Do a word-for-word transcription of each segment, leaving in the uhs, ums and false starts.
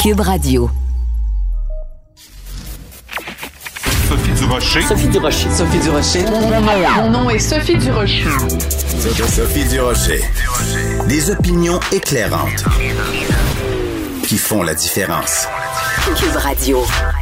Cube Radio. Sophie Durocher. Sophie Durocher. Sophie Durocher. Mon nom est Sophie Durocher. Sophie Durocher. Des opinions éclairantes qui font la différence. Cube Radio.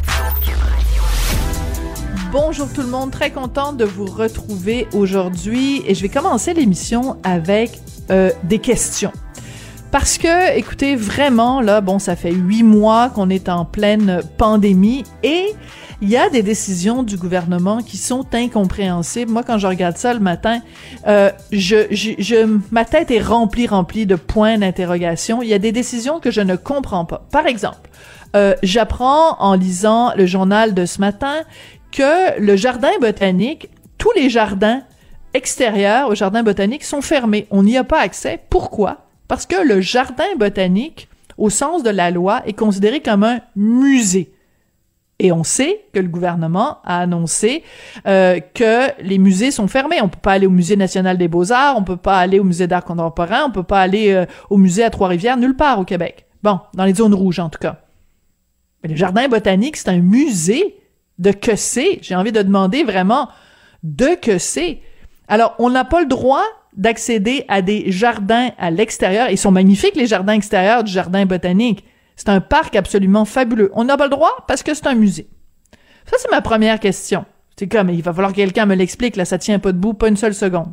Bonjour tout le monde, très contente de vous retrouver aujourd'hui et je vais commencer l'émission avec euh, des questions. Parce que, écoutez, vraiment, là, bon, ça fait huit mois qu'on est en pleine pandémie et il y a des décisions du gouvernement qui sont incompréhensibles. Moi, quand je regarde ça le matin, euh, je, je, je, ma tête est remplie, remplie de points d'interrogation. Il y a des décisions que je ne comprends pas. Par exemple, euh, j'apprends en lisant le journal de ce matin que le jardin botanique, tous les jardins extérieurs au jardin botanique sont fermés. On n'y a pas accès. Pourquoi? Parce que le jardin botanique, au sens de la loi, est considéré comme un musée. Et on sait que le gouvernement a annoncé euh, que les musées sont fermés. On peut pas aller au Musée national des beaux-arts, on peut pas aller au Musée d'art contemporain, on peut pas aller euh, au musée à Trois-Rivières, nulle part au Québec. Bon, dans les zones rouges en tout cas. Mais le jardin botanique, c'est un musée de que c'est. J'ai envie de demander vraiment de que c'est. Alors, on n'a pas le droit d'accéder à des jardins à l'extérieur. Ils sont magnifiques, les jardins extérieurs du jardin botanique. C'est un parc absolument fabuleux. On n'a pas le droit parce que c'est un musée. Ça, c'est ma première question. C'est comme, il va falloir que quelqu'un me l'explique, là, ça tient pas debout, pas une seule seconde.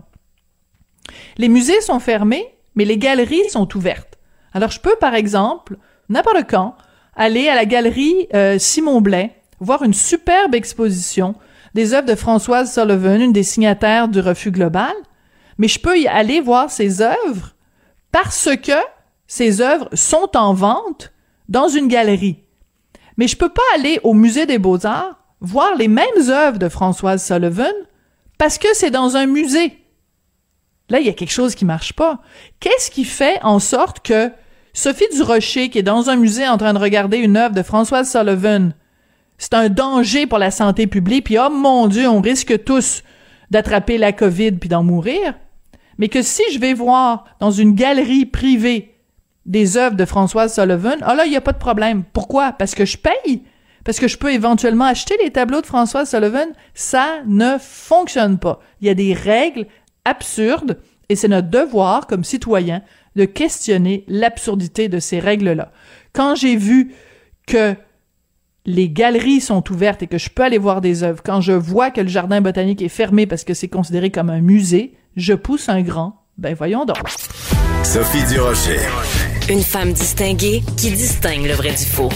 Les musées sont fermés, mais les galeries sont ouvertes. Alors, je peux, par exemple, n'importe quand, aller à la galerie euh, Simon Blais, voir une superbe exposition des œuvres de Françoise Sullivan, une des signataires du Refus global, mais je peux y aller voir ses œuvres parce que ces œuvres sont en vente dans une galerie. Mais je peux pas aller au Musée des Beaux-Arts voir les mêmes œuvres de Françoise Sullivan parce que c'est dans un musée. Là, il y a quelque chose qui marche pas. Qu'est-ce qui fait en sorte que Sophie Durocher, qui est dans un musée en train de regarder une œuvre de Françoise Sullivan, c'est un danger pour la santé publique, puis oh mon Dieu, on risque tous d'attraper la COVID puis d'en mourir, mais que si je vais voir dans une galerie privée des œuvres de Françoise Sullivan, ah là, il n'y a pas de problème. Pourquoi? Parce que je paye? Parce que je peux éventuellement acheter les tableaux de Françoise Sullivan? Ça ne fonctionne pas. Il y a des règles absurdes et c'est notre devoir comme citoyen de questionner l'absurdité de ces règles-là. Quand j'ai vu que les galeries sont ouvertes et que je peux aller voir des œuvres, quand je vois que le jardin botanique est fermé parce que c'est considéré comme un musée, je pousse un grand. Ben voyons donc. Sophie Durocher. Une femme distinguée qui distingue le vrai du faux.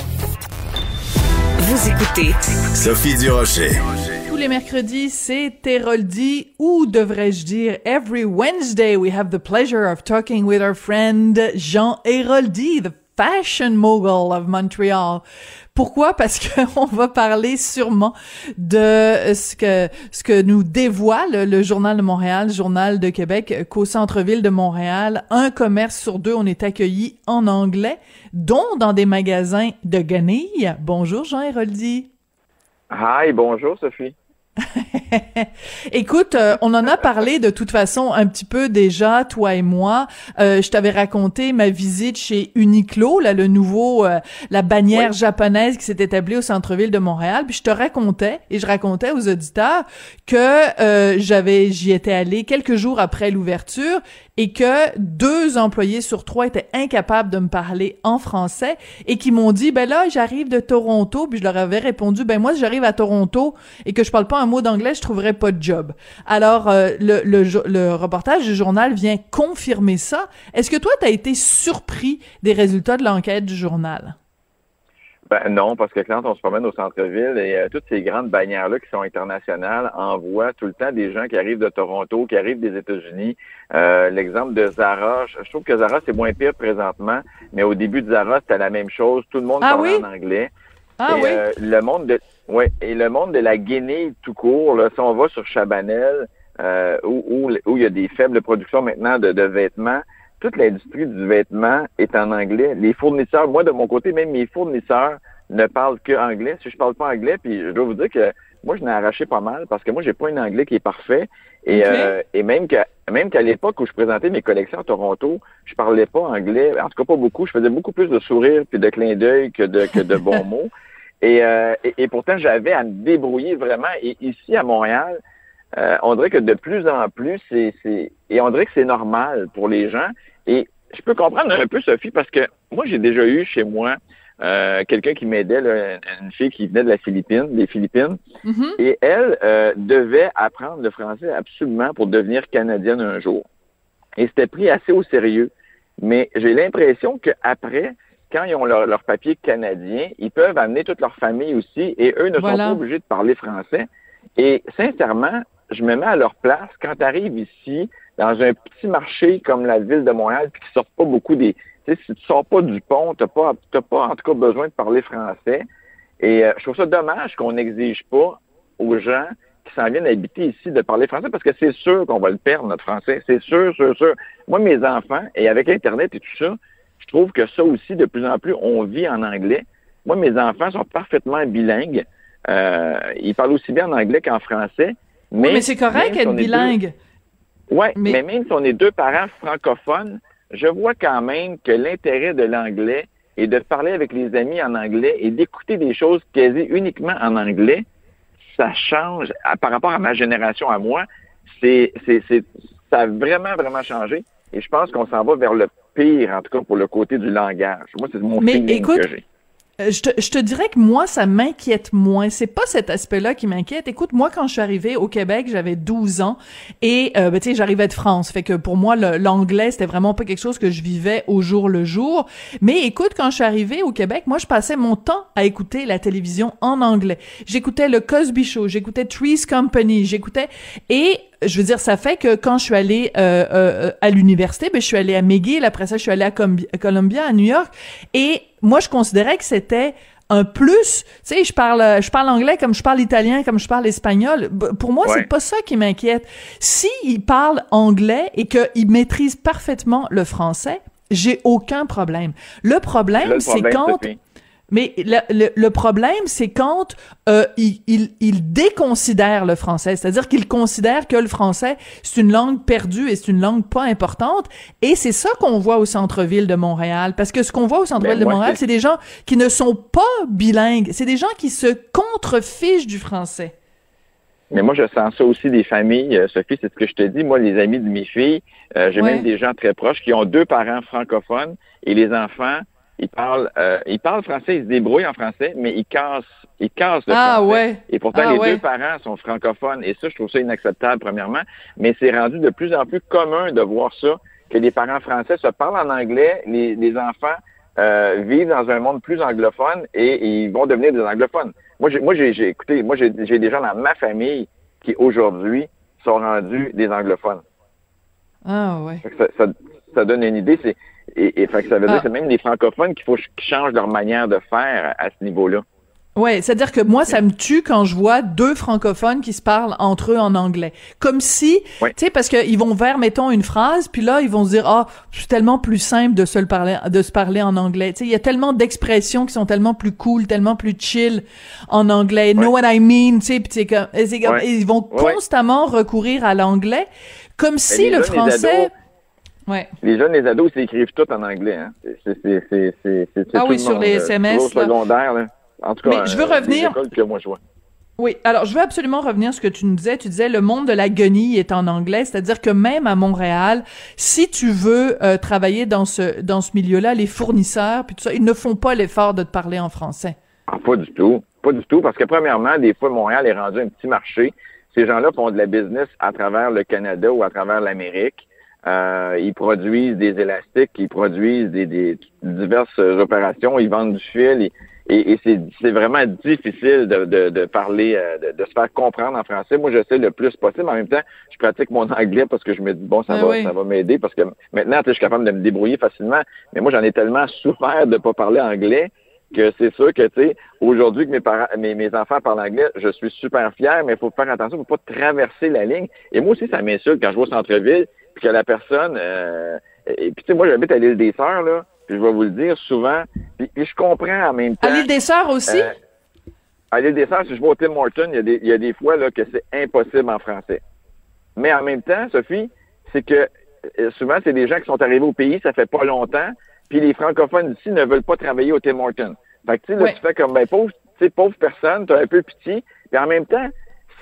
Vous écoutez Sophie Durocher. Tous les mercredis, c'est Héroldi, ou devrais-je dire, every Wednesday we have the pleasure of talking with our friend Jean Héroldi, the fashion mogul of Montreal. Pourquoi? Parce qu'on va parler sûrement de ce que ce que nous dévoile le Journal de Montréal, le Journal de Québec, qu'au centre-ville de Montréal, un commerce sur deux, on est accueilli en anglais, dont dans des magasins de guenilles. Bonjour Jean Héroldi. Hi, bonjour Sophie. Écoute, euh, on en a parlé de toute façon un petit peu déjà, toi et moi. Euh, je t'avais raconté ma visite chez Uniqlo, là, le nouveau, euh, la bannière oui. japonaise qui s'est établie au centre-ville de Montréal. Puis je te racontais, et je racontais aux auditeurs que euh, j'avais, j'y étais allée quelques jours après l'ouverture et que deux employés sur trois étaient incapables de me parler en français et qui m'ont dit, ben là, j'arrive de Toronto. Puis je leur avais répondu, ben moi, si j'arrive à Toronto et que je parle pas un mot d'anglais, je trouverais pas de job. Alors, euh, le, le, le reportage du journal vient confirmer ça. Est-ce que toi, tu as été surpris des résultats de l'enquête du journal? Ben non, parce que quand on se promène au centre-ville, et euh, toutes ces grandes bannières-là qui sont internationales envoient tout le temps des gens qui arrivent de Toronto, qui arrivent des États-Unis. Euh, l'exemple de Zara, je, je trouve que Zara, c'est moins pire présentement, mais au début de Zara, c'était la même chose. Tout le monde ah parlait oui? en anglais. Ah et, oui? euh, le monde de ouais, et le monde de la guenille tout court, là, si on va sur Chabanel, euh, où, où, où il y a des faibles productions maintenant de, de vêtements, toute l'industrie du vêtement est en anglais. Les fournisseurs, moi de mon côté, même mes fournisseurs ne parle que anglais. Si je parle pas anglais, puis je dois vous dire que moi, je n'ai arraché pas mal parce que moi, j'ai pas un anglais qui est parfait. Et, okay. euh, et même qu'à, même qu'à l'époque où je présentais mes collections à Toronto, je parlais pas anglais. En tout cas, pas beaucoup. Je faisais beaucoup plus de sourires puis de clins d'œil que de, que de bons mots. Et, euh, et, et pourtant, j'avais à me débrouiller vraiment. Et ici, à Montréal, euh, on dirait que de plus en plus, c'est, c'est, et on dirait que c'est normal pour les gens. Et je peux comprendre un peu, Sophie, parce que moi, j'ai déjà eu chez moi Euh, quelqu'un qui m'aidait, là, une fille qui venait de la Philippine, des Philippines, mm-hmm. et elle euh, devait apprendre le français absolument pour devenir canadienne un jour. Et c'était pris assez au sérieux. Mais j'ai l'impression qu'après, quand ils ont leur, leur papier canadien, ils peuvent amener toute leur famille aussi, et eux ne voilà. sont pas obligés de parler français. Et sincèrement, je me mets à leur place. Quand tu arrives ici, dans un petit marché comme la ville de Montréal, puis qui sortent pas beaucoup des... Tu sais, si tu sors pas du pont, t'as pas, t'as pas en tout cas besoin de parler français. Et euh, je trouve ça dommage qu'on n'exige pas aux gens qui s'en viennent habiter ici de parler français, parce que c'est sûr qu'on va le perdre, notre français. C'est sûr, sûr, sûr. Moi, mes enfants, et avec Internet et tout ça, je trouve que ça aussi, de plus en plus, on vit en anglais. Moi, mes enfants sont parfaitement bilingues. Euh, ils parlent aussi bien en anglais qu'en français. Mais, oui, mais c'est correct d'être bilingue. Oui, mais... mais même si on est deux parents francophones, je vois quand même que l'intérêt de l'anglais est de parler avec les amis en anglais et d'écouter des choses quasi uniquement en anglais. Ça change à, par rapport à ma génération, à moi. C'est, c'est, c'est, ça a vraiment, vraiment changé. Et je pense qu'on s'en va vers le pire, en tout cas pour le côté du langage. Moi, c'est mon Mais feeling écoute, que j'ai. Je te, je te dirais que moi, ça m'inquiète moins. C'est pas cet aspect-là qui m'inquiète. Écoute, moi, quand je suis arrivée au Québec, j'avais douze ans et, euh, ben, tu sais, j'arrivais de France. Fait que pour moi, le, l'anglais, c'était vraiment pas quelque chose que je vivais au jour le jour. Mais écoute, quand je suis arrivée au Québec, moi, je passais mon temps à écouter la télévision en anglais. J'écoutais le Cosby Show, j'écoutais Three's Company, j'écoutais... Et je veux dire, ça fait que quand je suis allée euh, euh, à l'université, ben je suis allée à McGill, après ça, je suis allée à Com- Columbia, à New York, et moi, je considérais que c'était un plus. Tu sais, je parle, je parle anglais comme je parle italien, comme je parle espagnol. Pour moi, ouais. c'est pas ça qui m'inquiète. S'ils parlent anglais et qu'ils maîtrisent parfaitement le français, j'ai aucun problème. Le problème, le c'est problème, quand... Sophie. Mais le, le, le problème, c'est quand euh, ils il, il déconsidèrent le français, c'est-à-dire qu'ils considèrent que le français, c'est une langue perdue et c'est une langue pas importante. Et c'est ça qu'on voit au centre-ville de Montréal. Parce que ce qu'on voit au centre-ville ben, de Montréal, c'est... c'est des gens qui ne sont pas bilingues. C'est des gens qui se contrefichent du français. Mais moi, je sens ça aussi des familles. Euh, Sophie, c'est ce que je te dis. Moi, les amis de mes filles, euh, j'ai ouais. même des gens très proches qui ont deux parents francophones et les enfants... Ils parlent, euh, ils parlent français, ils se débrouillent en français, mais ils cassent, ils cassent le ah, français. Ouais. Et pourtant, ah, les ouais. deux parents sont francophones. Et ça, je trouve ça inacceptable, premièrement. Mais c'est rendu de plus en plus commun de voir ça, que les parents français se parlent en anglais, les, les enfants euh, vivent dans un monde plus anglophone et, et ils vont devenir des anglophones. Moi, j'ai, moi, j'ai, j'ai écoutez, moi, j'ai, j'ai des gens dans ma famille qui, aujourd'hui, sont rendus des anglophones. Ah, ouais. Ça, ça, ça donne une idée. C'est, Et, et fait que ça veut dire ah. que c'est même les francophones qu'il faut qu'ils changent leur manière de faire à, à ce niveau-là. Ouais, c'est-à-dire que moi, ça me tue quand je vois deux francophones qui se parlent entre eux en anglais. Comme si, ouais. tu sais, parce qu'ils vont vers, mettons, une phrase, puis là, ils vont se dire, ah, oh, c'est tellement plus simple de se le parler, de se parler en anglais. Tu sais, il y a tellement d'expressions qui sont tellement plus cool, tellement plus chill en anglais. Ouais. Know what I mean, tu sais, puis comme, ouais. ils vont ouais. constamment recourir à l'anglais, comme Mais si le français... Ouais. Les jeunes, les ados, ils s'écrivent tout en anglais. Hein. C'est, c'est, c'est, c'est, c'est, c'est ah tout oui, le sur monde, les S M S. Au secondaire, là. En tout cas, mais je veux euh, revenir. Les écoles que moi je vois. Oui, alors je veux absolument revenir à ce que tu nous disais. Tu disais le monde de la guenille est en anglais, c'est-à-dire que même à Montréal, si tu veux euh, travailler dans ce dans ce milieu-là, les fournisseurs puis tout ça, ils ne font pas l'effort de te parler en français. Ah, pas du tout, pas du tout, parce que premièrement, des fois, Montréal est rendu un petit marché. Ces gens-là font de la business à travers le Canada ou à travers l'Amérique. Euh, ils produisent des élastiques, ils produisent des, des diverses opérations, ils vendent du fil et, et, et c'est, c'est vraiment difficile de, de, de parler, de, de se faire comprendre en français. Moi, j'essaie le plus possible. En même temps, je pratique mon anglais parce que je me dis, bon, ça, ah va, oui. ça va m'aider parce que maintenant, je suis capable de me débrouiller facilement. Mais moi, j'en ai tellement souffert de pas parler anglais que c'est sûr que, tu sais, aujourd'hui que mes parents, mes, mes enfants parlent anglais, je suis super fier, mais il faut faire attention, il faut pas traverser la ligne. Et moi aussi, ça m'insulte quand je vais au centre-ville, puis que la personne, euh, et puis tu sais, moi, j'habite à l'île des Sœurs, là, puis je vais vous le dire souvent, puis puis je comprends en même temps. À l'île des Sœurs aussi? Euh, à l'île des Sœurs, si je vais au Tim Hortons, il y a des, il y a des fois là, que c'est impossible en français. Mais en même temps, Sophie, c'est que euh, souvent, c'est des gens qui sont arrivés au pays, ça fait pas longtemps, puis les francophones d'ici ne veulent pas travailler au Tim Hortons. Fait que tu sais, là, ouais. tu fais comme, ben, pauvre, tu sais, pauvre personne, t'as un peu pitié, puis en même temps,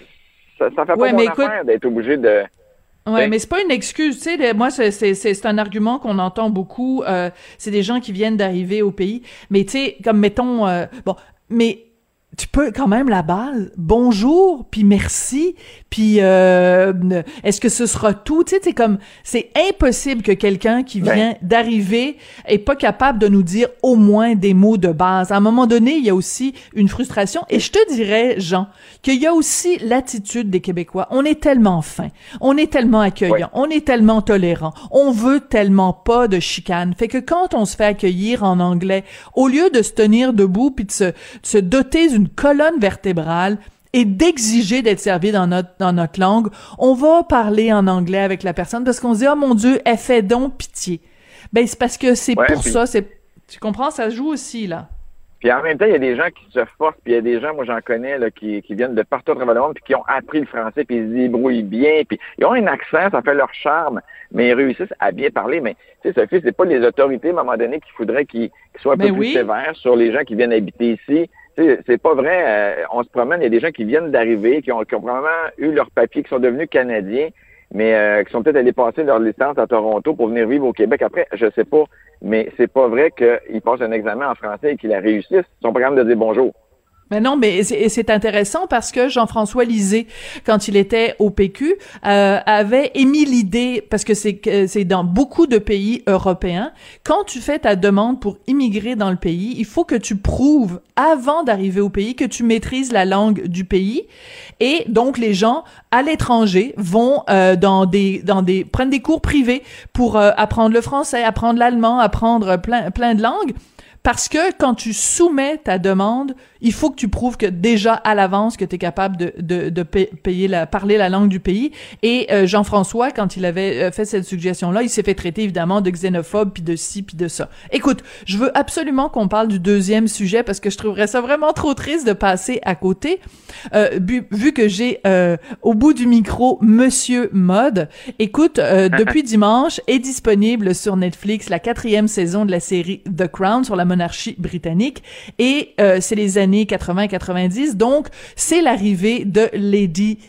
ça, ça fait pas ouais, mon écoute... affaire d'être obligé de... Ouais, mais c'est pas une excuse, tu sais. Moi, c'est c'est c'est un argument qu'on entend beaucoup. Euh, c'est des gens qui viennent d'arriver au pays, mais tu sais, comme mettons, euh, bon, mais tu peux quand même la base. Bonjour, puis merci, puis euh, est-ce que ce sera tout? Tu sais, c'est comme, c'est impossible que quelqu'un qui vient ouais. d'arriver est pas capable de nous dire au moins des mots de base. À un moment donné, il y a aussi une frustration. Et je te dirais, Jean, qu'il y a aussi l'attitude des Québécois. On est tellement fin, on est tellement accueillant, ouais. on est tellement tolérant, on veut tellement pas de chicane. Fait que quand on se fait accueillir en anglais, au lieu de se tenir debout puis de se, de se doter d'une colonne vertébrale et d'exiger d'être servi dans notre dans notre langue, on va parler en anglais avec la personne parce qu'on se dit « Oh mon Dieu, elle fait donc pitié ». Ben c'est parce que c'est ouais, pour puis, ça, c'est tu comprends, ça se joue aussi, là. Puis en même temps, il y a des gens qui se forcent, puis il y a des gens, moi j'en connais, là, qui, qui viennent de partout à travers le monde, puis qui ont appris le français, puis ils se débrouillent bien, puis ils ont un accent, ça fait leur charme, mais ils réussissent à bien parler. Mais tu sais, Sophie, c'est pas les autorités, à un moment donné, qu'il faudrait qu'ils, qu'ils soient un ben peu oui. plus sévères sur les gens qui viennent habiter ici. C'est pas vrai, euh, on se promène, il y a des gens qui viennent d'arriver, qui ont, qui ont probablement eu leur papier, qui sont devenus Canadiens, mais euh, qui sont peut-être allés passer leur licence à Toronto pour venir vivre au Québec. Après, je sais pas, mais c'est pas vrai qu'ils passent un examen en français et qu'ils la réussissent. Ils sont pas capables de dire bonjour. Mais non, mais c'est, c'est intéressant parce que Jean-François Lisée, quand il était au P Q, euh, avait émis l'idée, parce que c'est c'est dans beaucoup de pays européens, quand tu fais ta demande pour immigrer dans le pays, il faut que tu prouves avant d'arriver au pays que tu maîtrises la langue du pays, et donc les gens à l'étranger vont euh, dans des dans des prennent des cours privés pour euh, apprendre le français, apprendre l'allemand, apprendre plein plein de langues. Parce que quand tu soumets ta demande, il faut que tu prouves que déjà à l'avance que tu es capable de de de payer la parler la langue du pays. Et euh, Jean-François, quand il avait fait cette suggestion-là, il s'est fait traiter évidemment de xénophobe puis de ci puis de ça. Écoute, je veux absolument qu'on parle du deuxième sujet parce que je trouverais ça vraiment trop triste de passer à côté. Euh, vu, vu que j'ai euh, au bout du micro Monsieur Mode. Écoute, euh, depuis dimanche est disponible sur Netflix la quatrième saison de la série The Crown sur la monarchie britannique et euh, c'est les années quatre-vingts quatre-vingt-dix, donc c'est l'arrivée de Lady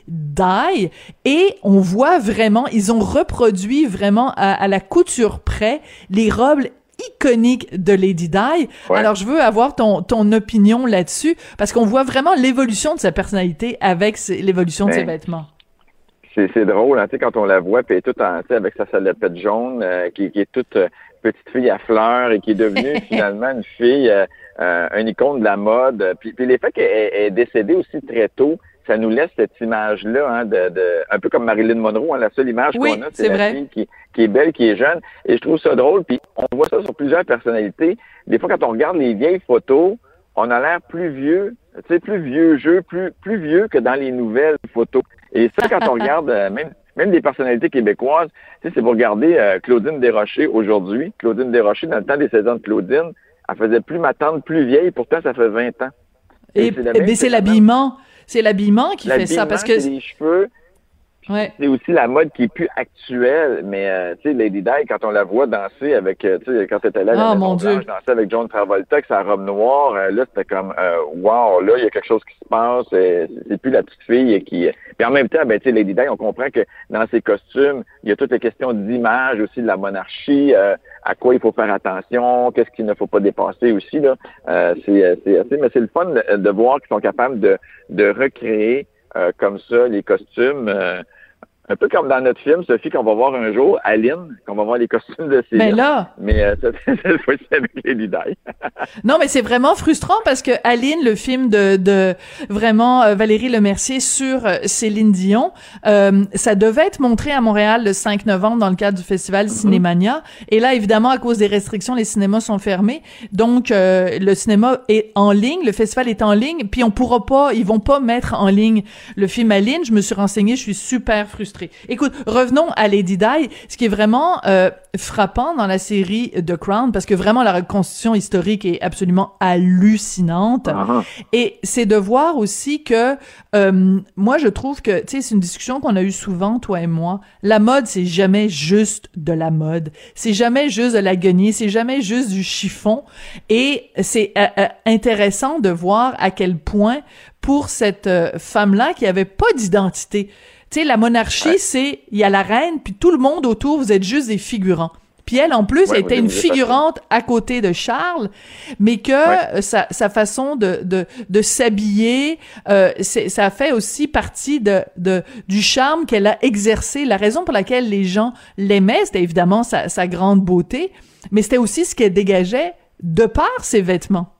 Di et on voit vraiment, ils ont reproduit vraiment à, à la couture près les robes iconiques de Lady Di. Ouais. Alors je veux avoir ton ton opinion là-dessus parce qu'on voit vraiment l'évolution de sa personnalité avec ses, l'évolution ben, de ses vêtements. C'est c'est drôle, hein, tu sais, quand on la voit puis elle est toute en, tu sais, avec sa salopette jaune euh, qui qui est toute euh, petite fille à fleurs et qui est devenue finalement une fille, euh, euh, une icône de la mode. Puis, puis l'effet qu'elle est décédée aussi très tôt, ça nous laisse cette image-là, hein, de, de un peu comme Marilyn Monroe, hein, la seule image oui, qu'on a, c'est, c'est la vrai. fille qui, qui est belle, qui est jeune. Et je trouve ça drôle. Puis on voit ça sur plusieurs personnalités. Des fois, quand on regarde les vieilles photos, on a l'air plus vieux, tu sais, plus vieux jeu, plus plus vieux que dans les nouvelles photos. Et ça, quand on regarde euh, même même des personnalités québécoises, tu sais, c'est pour regarder euh, Claudine Desrochers aujourd'hui. Claudine Desrochers, dans le temps des saisons de Claudine, elle faisait plus ma tante plus vieille, pourtant ça fait vingt ans. Et, et, c'est, mais c'est l'habillement. C'est l'habillement qui l'habillement, fait ça, parce que... c'est les cheveux. Ouais. C'est aussi la mode qui est plus actuelle, mais euh, tu sais, Lady Di, quand on la voit danser avec, euh, tu sais, quand elle était là, oh, la mon Dieu. Blanche, danser avec John Travolta, avec sa robe noire, euh, là, c'était comme, euh, wow, là, il y a quelque chose qui se passe, euh, c'est plus la petite fille qui... Puis en même temps, ben, tu sais, Lady Di, on comprend que dans ses costumes, il y a toutes les questions d'image aussi de la monarchie, euh, à quoi il faut faire attention, qu'est-ce qu'il ne faut pas dépasser aussi, là. Euh, c'est, c'est assez, mais c'est le fun de, de voir qu'ils sont capables de, de recréer euh, comme ça les costumes, euh, un peu comme dans notre film, Sophie, qu'on va voir un jour, Aline, qu'on va voir les costumes de Céline. Mais là... Mais euh, cette fois-ci avec Lady Di. Non, mais c'est vraiment frustrant parce que Aline, le film de, de vraiment euh, Valérie Lemercier sur euh, Céline Dion, euh, ça devait être montré à Montréal le cinq novembre dans le cadre du festival mm-hmm. Cinémania. Et là, évidemment, à cause des restrictions, les cinémas sont fermés. Donc, euh, le cinéma est en ligne, le festival est en ligne, puis on pourra pas, ils vont pas mettre en ligne le film Aline. Je me suis renseignée, je suis super frustrée frustré. Écoute, revenons à Lady Di. Ce qui est vraiment euh, frappant dans la série The Crown, parce que vraiment la reconstitution historique est absolument hallucinante, uh-huh. et c'est de voir aussi que euh, moi je trouve que, tu sais, c'est une discussion qu'on a eue souvent, toi et moi, la mode c'est jamais juste de la mode, c'est jamais juste de la guenille, c'est jamais juste du chiffon, et c'est euh, euh, intéressant de voir à quel point pour cette euh, femme-là qui avait pas d'identité. Tu sais, la monarchie, ouais. c'est, il y a la reine, puis tout le monde autour, vous êtes juste des figurants. Puis elle, en plus, ouais, elle était une figurante à côté de Charles, mais que ouais. sa, sa façon de, de, de s'habiller, euh, c'est, ça fait aussi partie de, de, du charme qu'elle a exercé. La raison pour laquelle les gens l'aimaient, c'était évidemment sa, sa grande beauté, mais c'était aussi ce qu'elle dégageait de par ses vêtements.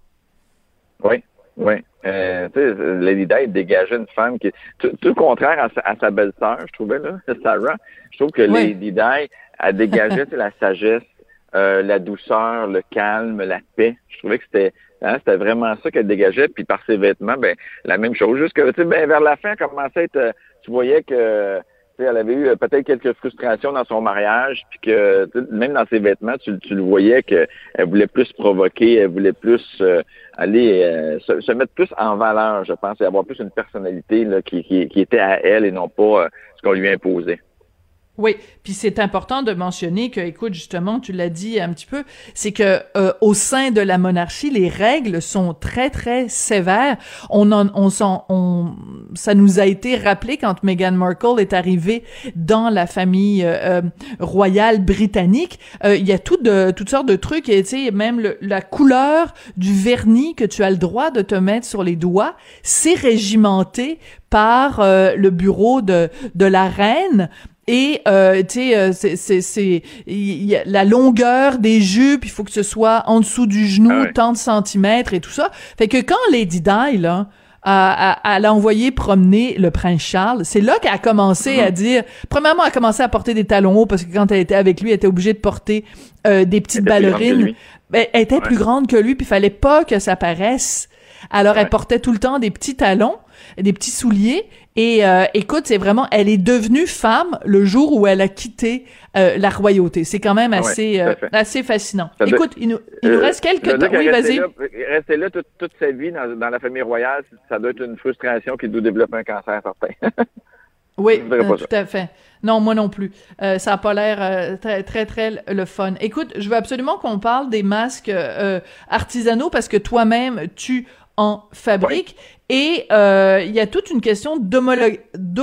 Oui, oui. Euh, tu sais, Lady Di dégageait une femme qui tout, tout le contraire à sa, à sa belle-sœur, je trouvais, là, Sarah. Je trouve que oui. Lady Di, elle dégageait la sagesse, euh, la douceur, le calme, la paix. Je trouvais que c'était hein, c'était vraiment ça qu'elle dégageait. Puis par ses vêtements, ben la même chose. Juste que, tu sais, ben, vers la fin, elle commençait à être, tu voyais que elle avait eu peut-être quelques frustrations dans son mariage, puis que même dans ses vêtements, tu, tu le voyais qu'elle voulait plus provoquer, elle voulait plus euh, aller euh, se, se mettre plus en valeur, je pense, et avoir plus une personnalité là, qui, qui, qui était à elle et non pas euh, ce qu'on lui imposait. Oui, puis c'est important de mentionner que, écoute, justement, tu l'as dit un petit peu, c'est que euh, au sein de la monarchie, les règles sont très très sévères. On en, on s'en, on, ça nous a été rappelé quand Meghan Markle est arrivée dans la famille euh, royale britannique. Euh, il y a tout de, toutes sortes de trucs, et tu sais, même le, la couleur du vernis que tu as le droit de te mettre sur les doigts, c'est régimenté par euh, le bureau de de la reine. Et euh, tu sais, c'est c'est c'est y a la longueur des jupes, il faut que ce soit en dessous du genou, ah ouais. tant de centimètres et tout ça. Fait que quand Lady Di là, a, a, elle a envoyé promener le prince Charles, c'est là qu'elle a commencé mm-hmm. à dire. Premièrement, elle a commencé à porter des talons hauts parce que quand elle était avec lui, elle était obligée de porter euh, des petites ballerines. Ben, elle était ouais. plus grande que lui, puis il fallait pas que ça paraisse. Alors ouais. elle portait tout le temps des petits talons, des petits souliers. Et euh, écoute, c'est vraiment, elle est devenue femme le jour où elle a quitté euh, la royauté. C'est quand même assez, ouais, euh, assez fascinant. Ça écoute, doit, il, nous, il euh, nous reste quelques temps. Oui, vas-y. Là, rester là toute, toute sa vie dans, dans la famille royale, ça doit être une frustration qui doit développer un cancer certain. Oui, euh, tout à fait. Non, moi non plus. Euh, ça a pas l'air euh, très, très, très le fun. Écoute, je veux absolument qu'on parle des masques euh, artisanaux parce que toi-même, tu en fabriques. Oui. Et euh, il y a toute une question d'homolo-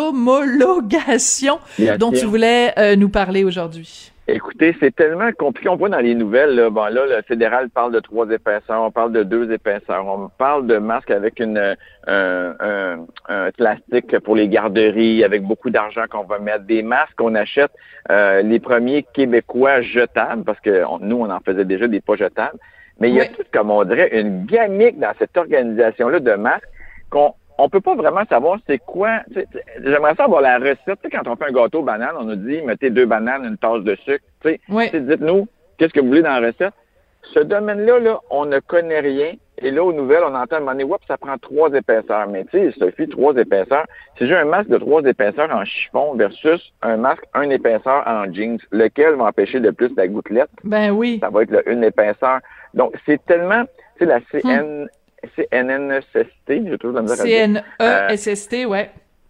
d'homologation Bien dont sûr. tu voulais euh, nous parler aujourd'hui. Écoutez, c'est tellement compliqué. On voit dans les nouvelles, là, bon là, le fédéral parle de trois épaisseurs, on parle de deux épaisseurs, on parle de masques avec une un, un, un plastique pour les garderies, avec beaucoup d'argent qu'on va mettre, des masques qu'on achète, euh, les premiers québécois jetables, parce que on, nous, on en faisait déjà des pas jetables, mais il y a oui. tout, comme on dirait, une gamique dans cette organisation-là de masques qu'on on peut pas vraiment savoir c'est quoi. T'sais, t'sais, j'aimerais savoir la recette. T'sais, quand on fait un gâteau banane, on nous dit mettez deux bananes, une tasse de sucre. T'sais, oui. t'sais, dites-nous qu'est-ce que vous voulez dans la recette. Ce domaine-là, là, on ne connaît rien. Et là, aux nouvelles, on entend à un moment donné, oups, ça prend trois épaisseurs. Mais tu sais, Sophie, trois épaisseurs. Si j'ai un masque de trois épaisseurs en chiffon versus un masque un épaisseur en jeans, lequel va empêcher le plus la gouttelette? Ben oui. Ça va être le une épaisseur. Donc, c'est tellement, tu sais, la C N... Hum. C'est C N E S S T, j'ai toujours la misère à dire. C N E S S T, euh, ouais.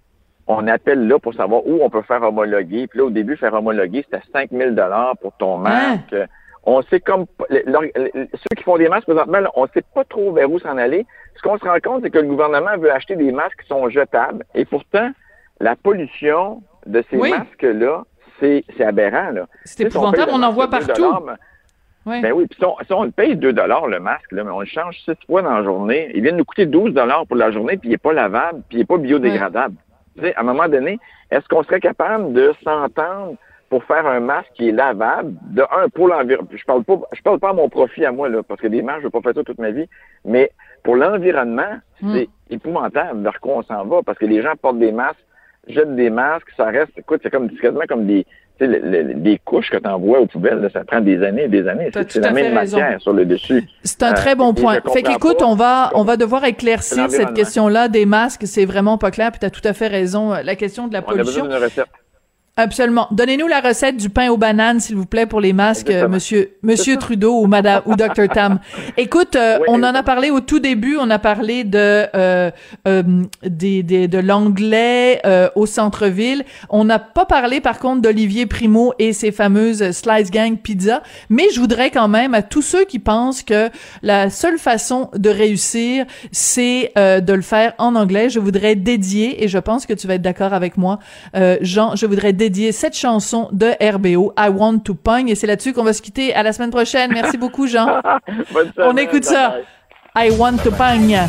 On appelle là pour savoir où on peut faire homologuer. Puis là, au début, faire homologuer, c'était cinq mille dollars pour ton masque. Hein? On sait comme... Ceux qui font des masques, présentement, là, on sait pas trop vers où s'en aller. Ce qu'on se rend compte, c'est que le gouvernement veut acheter des masques qui sont jetables. Et pourtant, la pollution de ces oui. masques-là, c'est, c'est aberrant, là. C'est épouvantable, on, on en voit partout. Oui. Ben oui, puis si on, si on le paye deux dollars le masque, là, mais on le change six fois dans la journée, il vient de nous coûter douze dollars pour la journée, puis il n'est pas lavable, puis il n'est pas biodégradable. Oui. Tu sais, à un moment donné, est-ce qu'on serait capable de s'entendre pour faire un masque qui est lavable, de un, pour l'environnement, je parle pas, je parle pas à mon profit à moi, là, parce que des masques, je veux pas faire ça toute ma vie, mais pour l'environnement, mm. c'est épouvantable vers quoi on s'en va, parce que les gens portent des masques, jettent des masques, ça reste, écoute, c'est comme, c'est quasiment comme des, tu sais, le, le, des couches que tu envoies aux poubelles, là, ça prend des années et des années. C'est, c'est la même raison. Matière sur le dessus. C'est un euh, très bon point. Fait qu'écoute, on va, on va devoir éclaircir cette question-là des masques. C'est vraiment pas clair. Puis tu as tout à fait raison. La question de la pollution. On a besoin d'une recette. Absolument. Donnez-nous la recette du pain aux bananes, s'il vous plaît, pour les masques, euh, monsieur, monsieur Trudeau ou madame, ou docteur Tam. Écoute, euh, oui, on en a parlé au tout début, on a parlé de, euh, euh, des, des, de l'anglais, euh, au centre-ville. On n'a pas parlé, par contre, d'Olivier Primo et ses fameuses Slice Gang Pizza. Mais je voudrais quand même, à tous ceux qui pensent que la seule façon de réussir, c'est, euh, de le faire en anglais, je voudrais dédier, et je pense que tu vas être d'accord avec moi, euh, Jean, je voudrais dédier dédié cette chanson de R B O, I Want to Pong, et c'est là-dessus qu'on va se quitter. À la semaine prochaine. Merci beaucoup, Jean. Bonne semaine, on écoute ça. I Want to Pong. I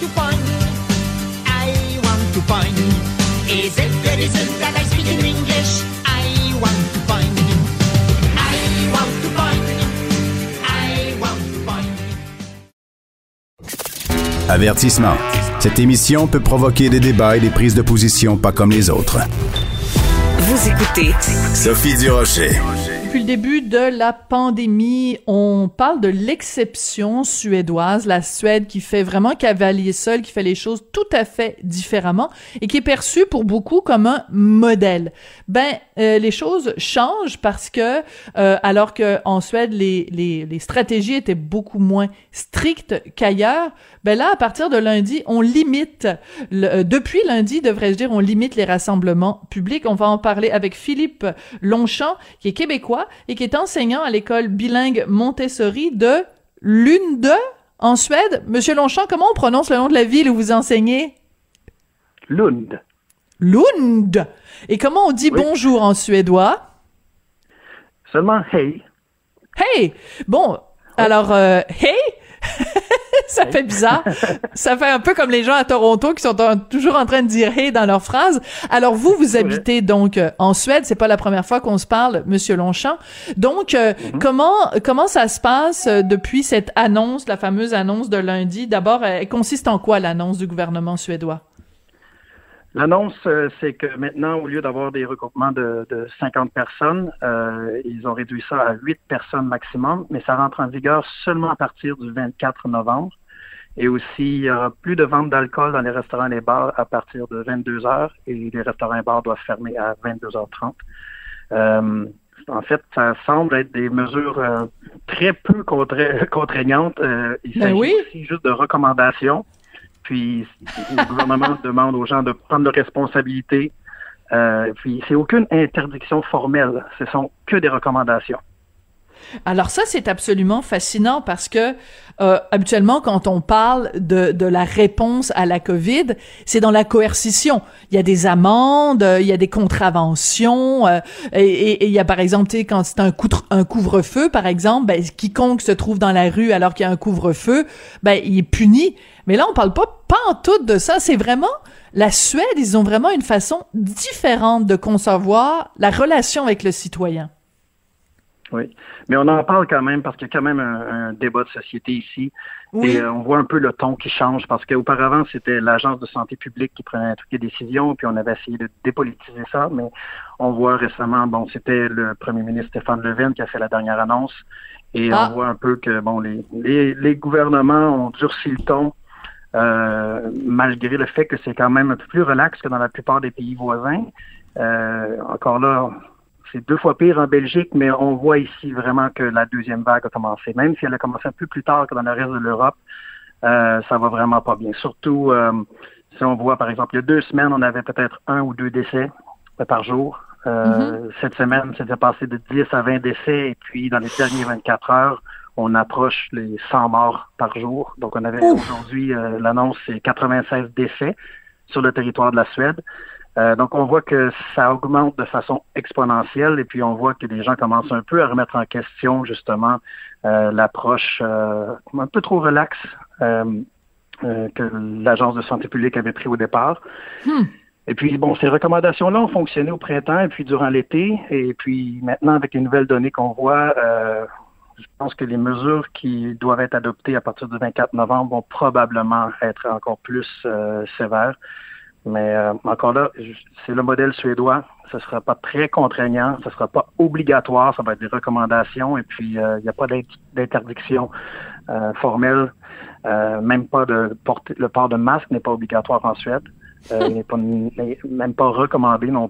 want to pong. Is it good, is it that I speak in English? I want to pong. I want to pong. I want to pong. Avertissement. Cette émission peut provoquer des débats et des prises de position pas comme les autres. Vous écoutez Sophie Durocher. Depuis le début de la pandémie, on parle de l'exception suédoise, la Suède qui fait vraiment cavalier seul, qui fait les choses tout à fait différemment et qui est perçue pour beaucoup comme un modèle. Ben, euh, les choses changent parce que, euh, alors que en Suède, les, les, les stratégies étaient beaucoup moins strictes qu'ailleurs, ben là, à partir de lundi, on limite, le, euh, depuis lundi, devrais-je dire, on limite les rassemblements publics. On va en parler avec Philippe Longchamp, qui est québécois et qui est enseignant à l'école bilingue Montessori de Lund, en Suède. Monsieur Longchamp, comment on prononce le nom de la ville où vous enseignez? Lund. Lund. Et comment on dit oui. Bonjour en suédois? Seulement hey. Hey! Bon, oui. alors, euh, hey? Ça fait bizarre. Ça fait un peu comme les gens à Toronto qui sont en, toujours en train de dire « hey » dans leurs phrases. Alors, vous, vous habitez donc euh, en Suède. C'est pas la première fois qu'on se parle, Monsieur Longchamp. Donc, euh, mm-hmm. comment comment ça se passe euh, depuis cette annonce, la fameuse annonce de lundi? D'abord, elle consiste en quoi, l'annonce du gouvernement suédois? L'annonce, euh, c'est que maintenant, au lieu d'avoir des regroupements de, de cinquante personnes, euh, ils ont réduit ça à huit personnes maximum, mais ça rentre en vigueur seulement à partir du vingt-quatre novembre. Et aussi, il y aura plus de vente d'alcool dans les restaurants et les bars à partir de vingt-deux heures, et les restaurants et bars doivent fermer à vingt-deux heures trente. Euh, en fait, ça semble être des mesures euh, très peu contra- contraignantes. Euh, il ben s'agit oui. aussi juste de recommandations. Puis, le gouvernement demande aux gens de prendre leurs responsabilités. Euh, puis, c'est aucune interdiction formelle. Ce sont que des recommandations. Alors ça, c'est absolument fascinant parce que euh, habituellement, quand on parle de, de la réponse à la COVID, c'est dans la coercition. Il y a des amendes, il y a des contraventions, euh, et il y a par exemple, tu sais, quand c'est un, couvre, un couvre-feu, par exemple, ben, quiconque se trouve dans la rue alors qu'il y a un couvre-feu, ben, il est puni. Mais là, on parle pas, pas en tout de ça. C'est vraiment la Suède, ils ont vraiment une façon différente de concevoir la relation avec le citoyen. Oui, mais on en parle quand même parce qu'il y a quand même un, un débat de société ici. Oui. Et euh, on voit un peu le ton qui change parce qu'auparavant, c'était l'Agence de santé publique qui prenait toutes les décisions, puis on avait essayé de dépolitiser ça, mais on voit récemment, bon, c'était le premier ministre Stéphane Löfven qui a fait la dernière annonce, et ah. on voit un peu que, bon, les, les, les gouvernements ont durci le ton, euh, malgré le fait que c'est quand même un peu plus relax que dans la plupart des pays voisins. Euh, encore là, c'est deux fois pire en Belgique, mais on voit ici vraiment que la deuxième vague a commencé. Même si elle a commencé un peu plus tard que dans le reste de l'Europe, euh, ça va vraiment pas bien. Surtout, euh, si on voit, par exemple, il y a deux semaines, on avait peut-être un ou deux décès par jour. Euh, mm-hmm. Cette semaine, c'était passé de dix à vingt décès. Et puis, dans les dernières vingt-quatre heures, on approche les cent morts par jour. Donc, on avait Ouf. aujourd'hui, euh, l'annonce, c'est quatre-vingt-seize décès sur le territoire de la Suède. Euh, donc, on voit que ça augmente de façon exponentielle et puis on voit que les gens commencent un peu à remettre en question, justement, euh, l'approche euh, un peu trop relaxe euh, euh, que l'Agence de santé publique avait pris au départ. Hmm. Et puis, bon, ces recommandations-là ont fonctionné au printemps et puis durant l'été. Et puis, maintenant, avec les nouvelles données qu'on voit, euh, je pense que les mesures qui doivent être adoptées à partir du vingt-quatre novembre vont probablement être encore plus euh, sévères. Mais euh, encore là, c'est le modèle suédois. Ce ne sera pas très contraignant, ce ne sera pas obligatoire, ça va être des recommandations. Et puis, il euh, n'y a pas d'interdiction euh, formelle. Euh, même pas de porter, le port de masque n'est pas obligatoire en Suède. Euh, il n'est pas, n'est même pas recommandé non plus.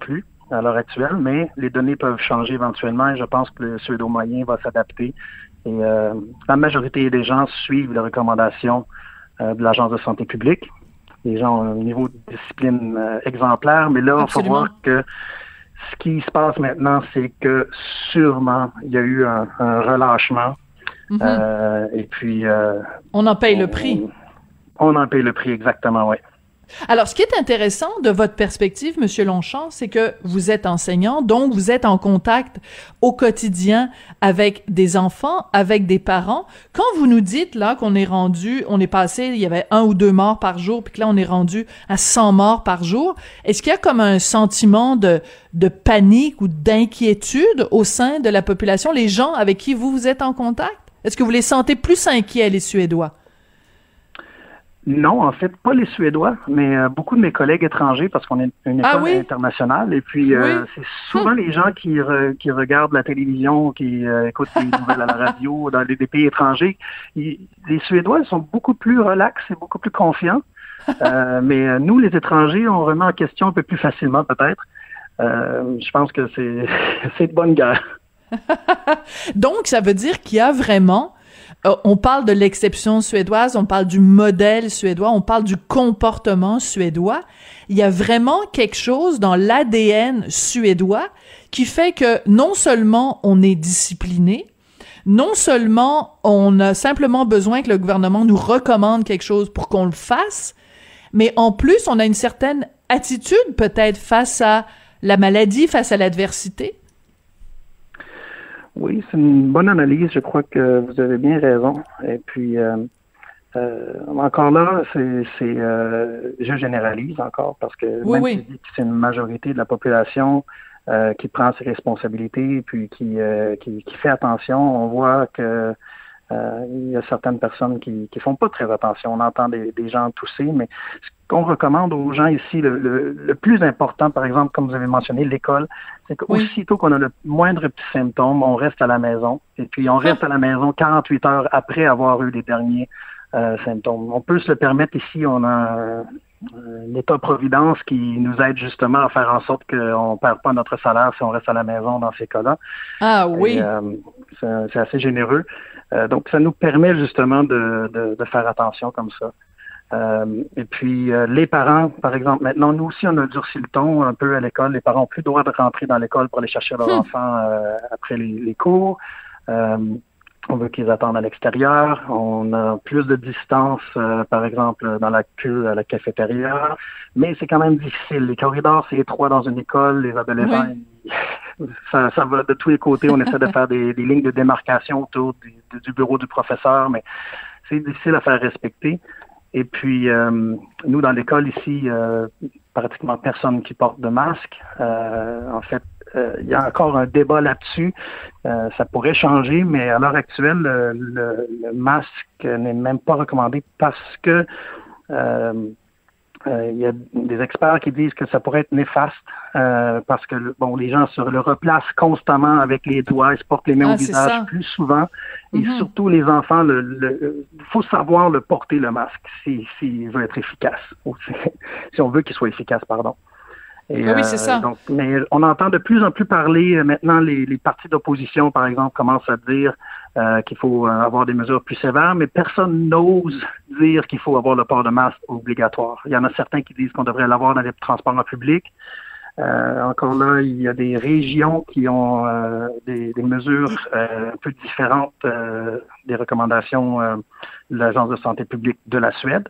à l'heure actuelle, mais les données peuvent changer éventuellement et je pense que le suédois moyen va s'adapter. Et euh, la majorité des gens suivent les recommandations euh, de l'Agence de santé publique. Les gens ont un niveau de discipline euh, exemplaire, mais là, il faut voir que ce qui se passe maintenant, c'est que sûrement, il y a eu un, un relâchement. Mm-hmm. Euh, et puis... Euh, on en paye on, le prix. On, on en paye le prix, exactement, oui. Alors, ce qui est intéressant de votre perspective, Monsieur Longchamp, c'est que vous êtes enseignant, donc vous êtes en contact au quotidien avec des enfants, avec des parents. Quand vous nous dites, là, qu'on est rendu, on est passé, il y avait un ou deux morts par jour, puis que là, on est rendu à cent morts par jour, est-ce qu'il y a comme un sentiment de, de panique ou d'inquiétude au sein de la population, les gens avec qui vous, vous êtes en contact? Est-ce que vous les sentez plus inquiets, les Suédois? Non, en fait, pas les Suédois, mais euh, beaucoup de mes collègues étrangers, parce qu'on est une école ah oui? internationale, et puis euh, oui. c'est souvent hum. les gens qui re, qui regardent la télévision, qui euh, écoutent les nouvelles à la radio, dans les, des pays étrangers. Ils, les Suédois ils sont beaucoup plus relax et beaucoup plus confiants, euh, mais euh, nous, les étrangers, on remet en question un peu plus facilement, peut-être. Euh, je pense que c'est, c'est de bonne guerre. Donc, ça veut dire qu'il y a vraiment... On parle de l'exception suédoise, on parle du modèle suédois, on parle du comportement suédois. Il y a vraiment quelque chose dans l'A D N suédois qui fait que non seulement on est discipliné, non seulement on a simplement besoin que le gouvernement nous recommande quelque chose pour qu'on le fasse, mais en plus on a une certaine attitude peut-être face à la maladie, face à l'adversité. Oui, c'est une bonne analyse. Je crois que vous avez bien raison. Et puis, euh, euh, encore là, c'est, c'est euh, je généralise encore parce que oui, même oui. si je dis que c'est une majorité de la population euh, qui prend ses responsabilités, puis qui, euh, qui qui fait attention, on voit que euh, il y a certaines personnes qui qui font pas très attention. On entend des, des gens tousser, mais ce qu'on recommande aux gens ici, le, le, le plus important, par exemple, comme vous avez mentionné, l'école, c'est qu'aussitôt oui. qu'on a le moindre petit symptôme, on reste à la maison. Et puis, on reste à la maison quarante-huit heures après avoir eu les derniers euh, symptômes. On peut se le permettre ici. On a un, un État-providence qui nous aide justement à faire en sorte qu'on ne perd pas notre salaire si on reste à la maison dans ces cas-là. Ah oui. Et, euh, c'est, c'est assez généreux. Euh, donc, ça nous permet justement de, de, de faire attention comme ça. Euh, et puis, euh, les parents, par exemple, maintenant, nous aussi, on a durci le ton un peu à l'école. Les parents n'ont plus le droit de rentrer dans l'école pour aller chercher leurs hum. enfants euh, après les, les cours. Euh, on veut qu'ils attendent à l'extérieur. On a plus de distance, euh, par exemple, dans la queue à la cafétéria. Mais c'est quand même difficile. Les corridors, c'est étroit dans une école. Les adolescents, oui. ils, ça, ça va de tous les côtés. On essaie de faire des, des lignes de démarcation autour du, du bureau du professeur, mais c'est difficile à faire respecter. Et puis, euh, nous, dans l'école ici, euh, pratiquement personne qui porte de masque. Euh, en fait, euh, il y a encore un débat là-dessus. Euh, ça pourrait changer, mais à l'heure actuelle, le, le, le masque n'est même pas recommandé parce que euh, euh, il y a des experts qui disent que ça pourrait être néfaste euh, parce que bon, les gens se le replacent constamment avec les doigts, ils se portent les mains ah, au visage ça. plus souvent. Et mm-hmm. surtout les enfants, le, le, faut savoir le porter le masque si s'il veut être efficace, ou si, si on veut qu'il soit efficace, pardon. Et, ah oui, c'est ça. Euh, donc, mais on entend de plus en plus parler, euh, maintenant les, les partis d'opposition, par exemple, commencent à dire euh, qu'il faut euh, avoir des mesures plus sévères, mais personne n'ose dire qu'il faut avoir le port de masque obligatoire. Il y en a certains qui disent qu'on devrait l'avoir dans les transports en public. Euh, encore là, il y a des régions qui ont euh, des, des mesures euh, un peu différentes euh, des recommandations euh, de l'Agence de santé publique de la Suède.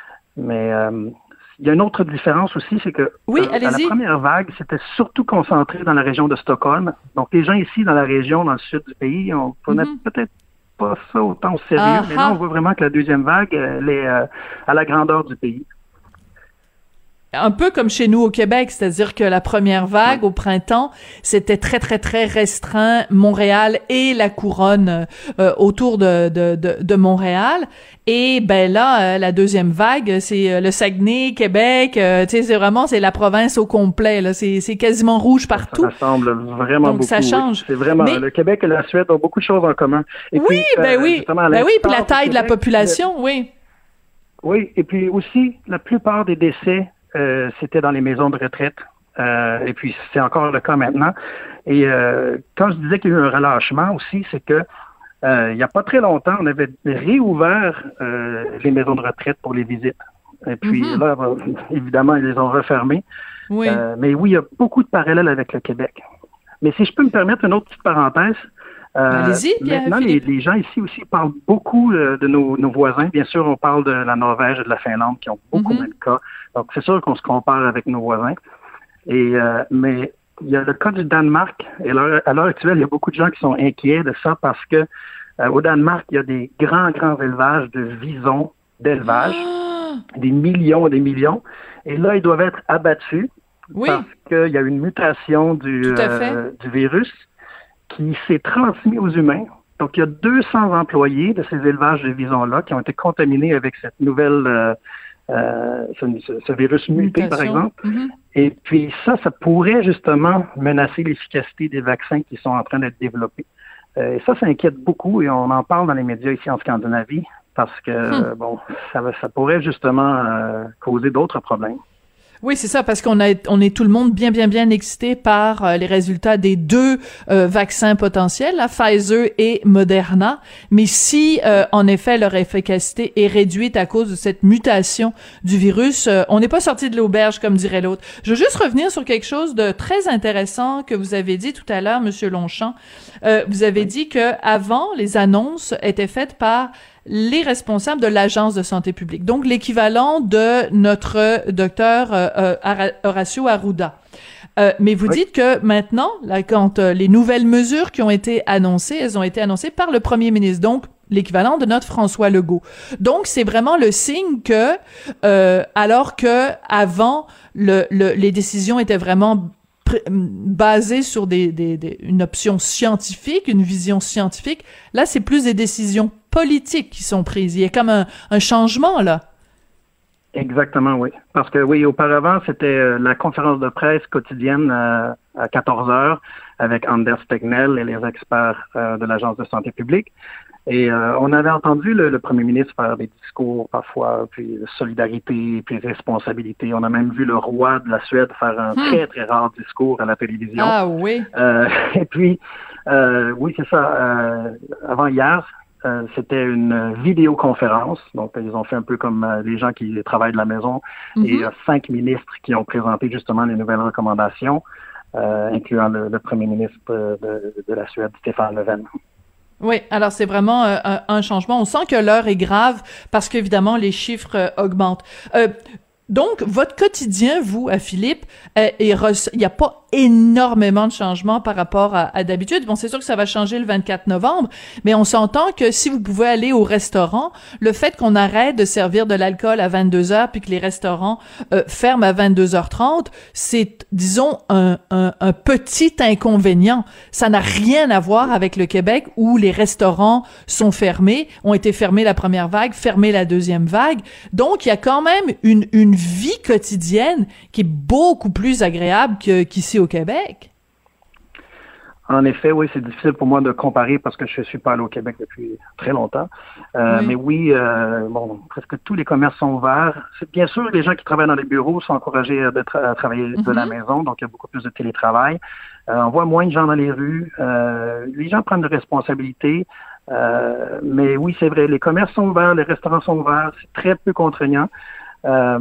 Mais euh, il y a une autre différence aussi, c'est que oui, euh, à la première vague, c'était surtout concentré dans la région de Stockholm. Donc, les gens ici, dans la région, dans le sud du pays, on prenait mm-hmm. peut-être pas ça autant au sérieux, ah, mais là, on voit vraiment que la deuxième vague, elle est euh, à la grandeur du pays. Un peu comme chez nous au Québec, c'est-à-dire que la première vague au printemps, c'était très très très restreint, Montréal et la couronne euh, autour de, de de de Montréal. Et ben là, euh, la deuxième vague, c'est euh, le Saguenay, Québec. Euh, tu sais, c'est vraiment c'est la province au complet. Là, c'est c'est quasiment rouge partout. Ça ressemble vraiment Donc, beaucoup. ça change. Oui. C'est vraiment Mais... le Québec et la Suède ont beaucoup de choses en commun. Et oui, puis, ben euh, oui, ben oui, puis la taille de la population, le... oui. Oui, et puis aussi la plupart des décès. Euh, c'était dans les maisons de retraite. Euh, et puis, c'est encore le cas maintenant. Et euh, quand je disais qu'il y a eu un relâchement aussi, c'est que euh, il n'y a pas très longtemps, on avait réouvert euh, les maisons de retraite pour les visites. Et puis mm-hmm. là, évidemment, ils les ont refermées. Oui. Euh, mais oui, il y a beaucoup de parallèles avec le Québec. Mais si je peux me permettre une autre petite parenthèse, euh, Allez-y, maintenant, les, les gens ici aussi parlent beaucoup euh, de nos, nos voisins. Bien sûr, on parle de la Norvège et de la Finlande qui ont beaucoup mm-hmm. moins de cas. Donc, c'est sûr qu'on se compare avec nos voisins. Et euh, mais il y a le cas du Danemark. Et à l'heure, à l'heure actuelle, il y a beaucoup de gens qui sont inquiets de ça parce que euh, au Danemark, il y a des grands, grands élevages de visons d'élevage, ah! des millions et des millions. Et là, ils doivent être abattus oui. parce qu'il y a une mutation du, euh, du virus qui s'est transmis aux humains. Donc, il y a deux cents employés de ces élevages de visons-là qui ont été contaminés avec cette nouvelle, euh, euh, ce, ce virus muté, mutation. Par exemple. Mm-hmm. Et puis ça, ça pourrait justement menacer l'efficacité des vaccins qui sont en train d'être développés. Euh, et ça, ça inquiète beaucoup et on en parle dans les médias ici en Scandinavie parce que, hum. euh, bon, ça, ça pourrait justement euh, causer d'autres problèmes. Oui, c'est ça, parce qu'on a, on est tout le monde bien, bien, bien excité par euh, les résultats des deux euh, vaccins potentiels, là, Pfizer et Moderna. Mais si, euh, en effet, leur efficacité est réduite à cause de cette mutation du virus, euh, on n'est pas sorti de l'auberge, comme dirait l'autre. Je veux juste revenir sur quelque chose de très intéressant que vous avez dit tout à l'heure, Monsieur Longchamp. Euh, vous avez dit que avant, les annonces étaient faites par les responsables de l'Agence de santé publique, donc l'équivalent de notre docteur euh, euh, Horacio Arruda. Euh, mais vous oui. dites que maintenant, là, quand euh, les nouvelles mesures qui ont été annoncées, elles ont été annoncées par le premier ministre, donc l'équivalent de notre François Legault. Donc, c'est vraiment le signe que, euh, alors que avant, le, le, les décisions étaient vraiment basées sur des, des, des, une option scientifique, une vision scientifique. Là, c'est plus des décisions politiques qui sont prises. Il y a comme un, un changement, là. Exactement, oui. Parce que, oui, auparavant, c'était euh, la conférence de presse quotidienne euh, à quatorze heures avec Anders Tegnell et les experts euh, de l'Agence de santé publique. Et euh, on avait entendu le, le premier ministre faire des discours parfois, puis solidarité, puis responsabilité. On a même vu le roi de la Suède faire un hmm. très, très rare discours à la télévision. Ah oui. Euh, et puis, euh, oui, c'est ça. Euh, avant hier, euh, c'était une vidéoconférence. Donc, ils ont fait un peu comme euh, les gens qui travaillent de la maison. Mm-hmm. Et il y a cinq ministres qui ont présenté justement les nouvelles recommandations, euh, incluant le, le premier ministre de, de la Suède, Stefan Löfven. Oui, alors c'est vraiment euh, un, un changement. On sent que l'heure est grave parce qu'évidemment, les chiffres euh, augmentent. Euh, donc, votre quotidien, vous, à Philippe, euh, il n'y a pas énormément de changements par rapport à, à d'habitude. Bon, c'est sûr que ça va changer le vingt-quatre novembre, mais on s'entend que si vous pouvez aller au restaurant, le fait qu'on arrête de servir de l'alcool à vingt-deux heures puis que les restaurants euh, ferment à vingt-deux heures trente, c'est, disons, un, un, un petit inconvénient. Ça n'a rien à voir avec le Québec où les restaurants sont fermés, ont été fermés la première vague, fermés la deuxième vague. Donc, il y a quand même une, une vie quotidienne qui est beaucoup plus agréable que, qu'ici au Québec. En effet, oui, c'est difficile pour moi de comparer parce que je ne suis pas allé au Québec depuis très longtemps. Euh, oui. Mais oui, euh, bon, presque tous les commerces sont ouverts. C'est, bien sûr, les gens qui travaillent dans les bureaux sont encouragés de tra- à travailler mm-hmm. de la maison, donc il y a beaucoup plus de télétravail. Euh, on voit moins de gens dans les rues. Euh, les gens prennent des responsabilités. Euh, mais oui, c'est vrai, les commerces sont ouverts, les restaurants sont ouverts. C'est très peu contraignant. Euh,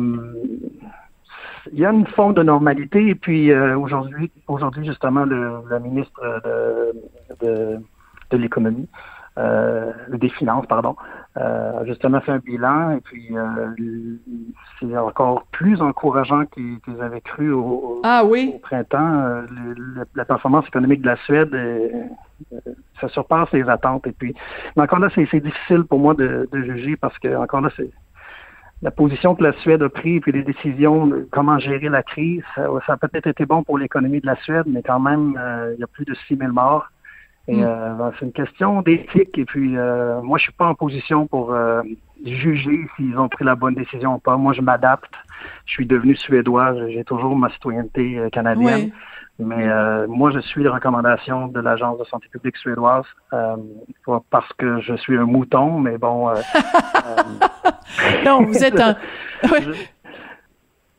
Il y a une forme de normalité et puis euh, aujourd'hui, aujourd'hui justement, le, le ministre de, de, de l'économie, euh, des finances, pardon, euh, a justement fait un bilan et puis euh, c'est encore plus encourageant qu'ils, qu'ils avaient cru au, ah, oui. au printemps. Euh, le, le, la performance économique de la Suède, est, euh, ça surpasse les attentes et puis, mais encore là, c'est, c'est difficile pour moi de, de juger parce que encore là, c'est la position que la Suède a prise, puis les décisions de comment gérer la crise, ça, ça a peut-être été bon pour l'économie de la Suède, mais quand même, euh, il y a plus de six mille morts. Et mm. euh, ben, c'est une question d'éthique. Et puis, euh, moi, je suis pas en position pour euh, juger s'ils ont pris la bonne décision ou pas. Moi, je m'adapte. Je suis devenu suédois. J'ai toujours ma citoyenneté euh, canadienne. Oui. Mais euh, moi, je suis les recommandations de l'Agence de santé publique suédoise euh, parce que je suis un mouton, mais bon... Euh, non, vous êtes un... je,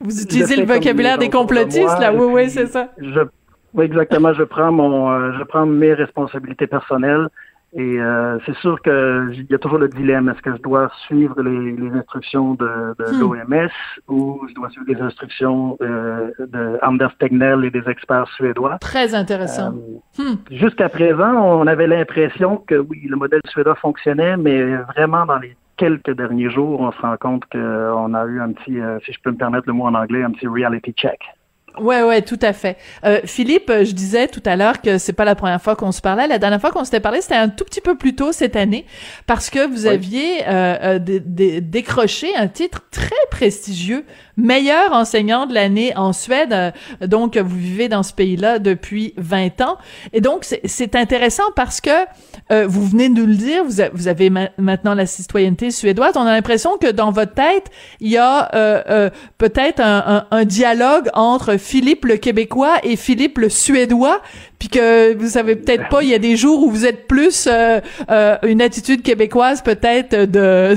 Vous utilisez le comme vocabulaire des complotistes, là. Oui, oui, c'est ça. Je, oui, exactement. Je prends mon, euh, je prends mes responsabilités personnelles. Et euh, c'est sûr qu'il y a toujours le dilemme. Est-ce que je dois suivre les, les instructions de, de hmm. l'O M S ou je dois suivre les instructions euh, de Anders Tegnell et des experts suédois? Très intéressant. Euh, hmm. Jusqu'à présent, on avait l'impression que oui, le modèle suédois fonctionnait, mais vraiment dans les quelques derniers jours, on se rend compte qu'on a eu un petit, euh, si je peux me permettre le mot en anglais, un petit reality check. Ouais, ouais, tout à fait. Euh, Philippe, je disais tout à l'heure que c'est pas la première fois qu'on se parlait. La dernière fois qu'on s'était parlé, c'était un tout petit peu plus tôt cette année, parce que vous oui. aviez euh, euh, d- d- décroché un titre très prestigieux, meilleur enseignant de l'année en Suède. Euh, donc, vous vivez dans ce pays-là depuis vingt ans. Et donc, c'est, c'est intéressant parce que euh, vous venez de nous le dire, vous, a, vous avez ma- maintenant la citoyenneté suédoise. On a l'impression que dans votre tête, il y a euh, euh, peut-être un, un, un dialogue entre Philippe le Québécois et Philippe le Suédois, puis que vous savez peut-être pas, il y a des jours où vous êtes plus euh, euh, une attitude québécoise peut-être de...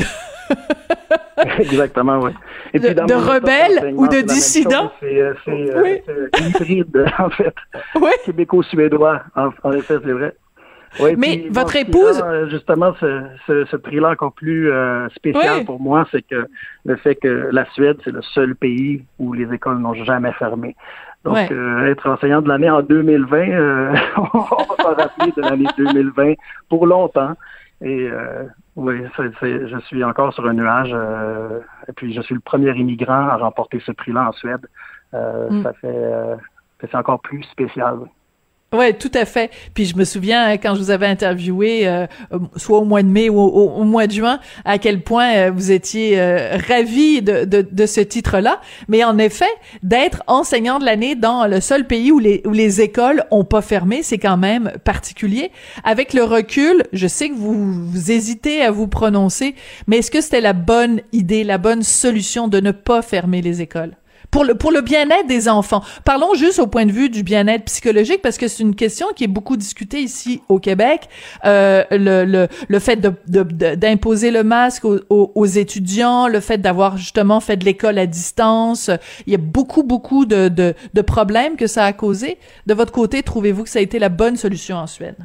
Exactement, oui. Et de, de rebelle ou de dissident. C'est, c'est, oui. euh, c'est hybride, en fait. Oui. Québéco-suédois, en, en effet, c'est vrai. Oui, mais puis, votre bon, épouse... Rend, justement, ce, ce, ce prix-là encore plus euh, spécial oui. pour moi, c'est que le fait que la Suède, c'est le seul pays où les écoles n'ont jamais fermé. Donc, ouais. euh, être enseignant de l'année en deux mille vingt, euh, on va s'en rappeler de l'année deux mille vingt pour longtemps. Et euh, oui, c'est, c'est, je suis encore sur un nuage. Euh, et puis, je suis le premier immigrant à remporter ce prix-là en Suède. Euh, mm. Ça fait, euh, c'est encore plus spécial. Oui. Ouais, tout à fait. Puis je me souviens hein, quand je vous avais interviewé, euh, soit au mois de mai ou au, au, au mois de juin, à quel point euh, vous étiez euh, ravis de, de, de ce titre-là. Mais en effet, d'être enseignant de l'année dans le seul pays où les, où les écoles ont pas fermé, c'est quand même particulier. Avec le recul, je sais que vous, vous hésitez à vous prononcer, mais est-ce que c'était la bonne idée, la bonne solution de ne pas fermer les écoles? Pour le, pour le bien-être des enfants. Parlons juste au point de vue du bien-être psychologique, parce que c'est une question qui est beaucoup discutée ici au Québec. Euh, le, le, le fait de, de, de, d'imposer le masque aux, aux, aux étudiants, le fait d'avoir justement fait de l'école à distance. Il y a beaucoup, beaucoup de, de, de problèmes que ça a causé. De votre côté, trouvez-vous que ça a été la bonne solution en Suède?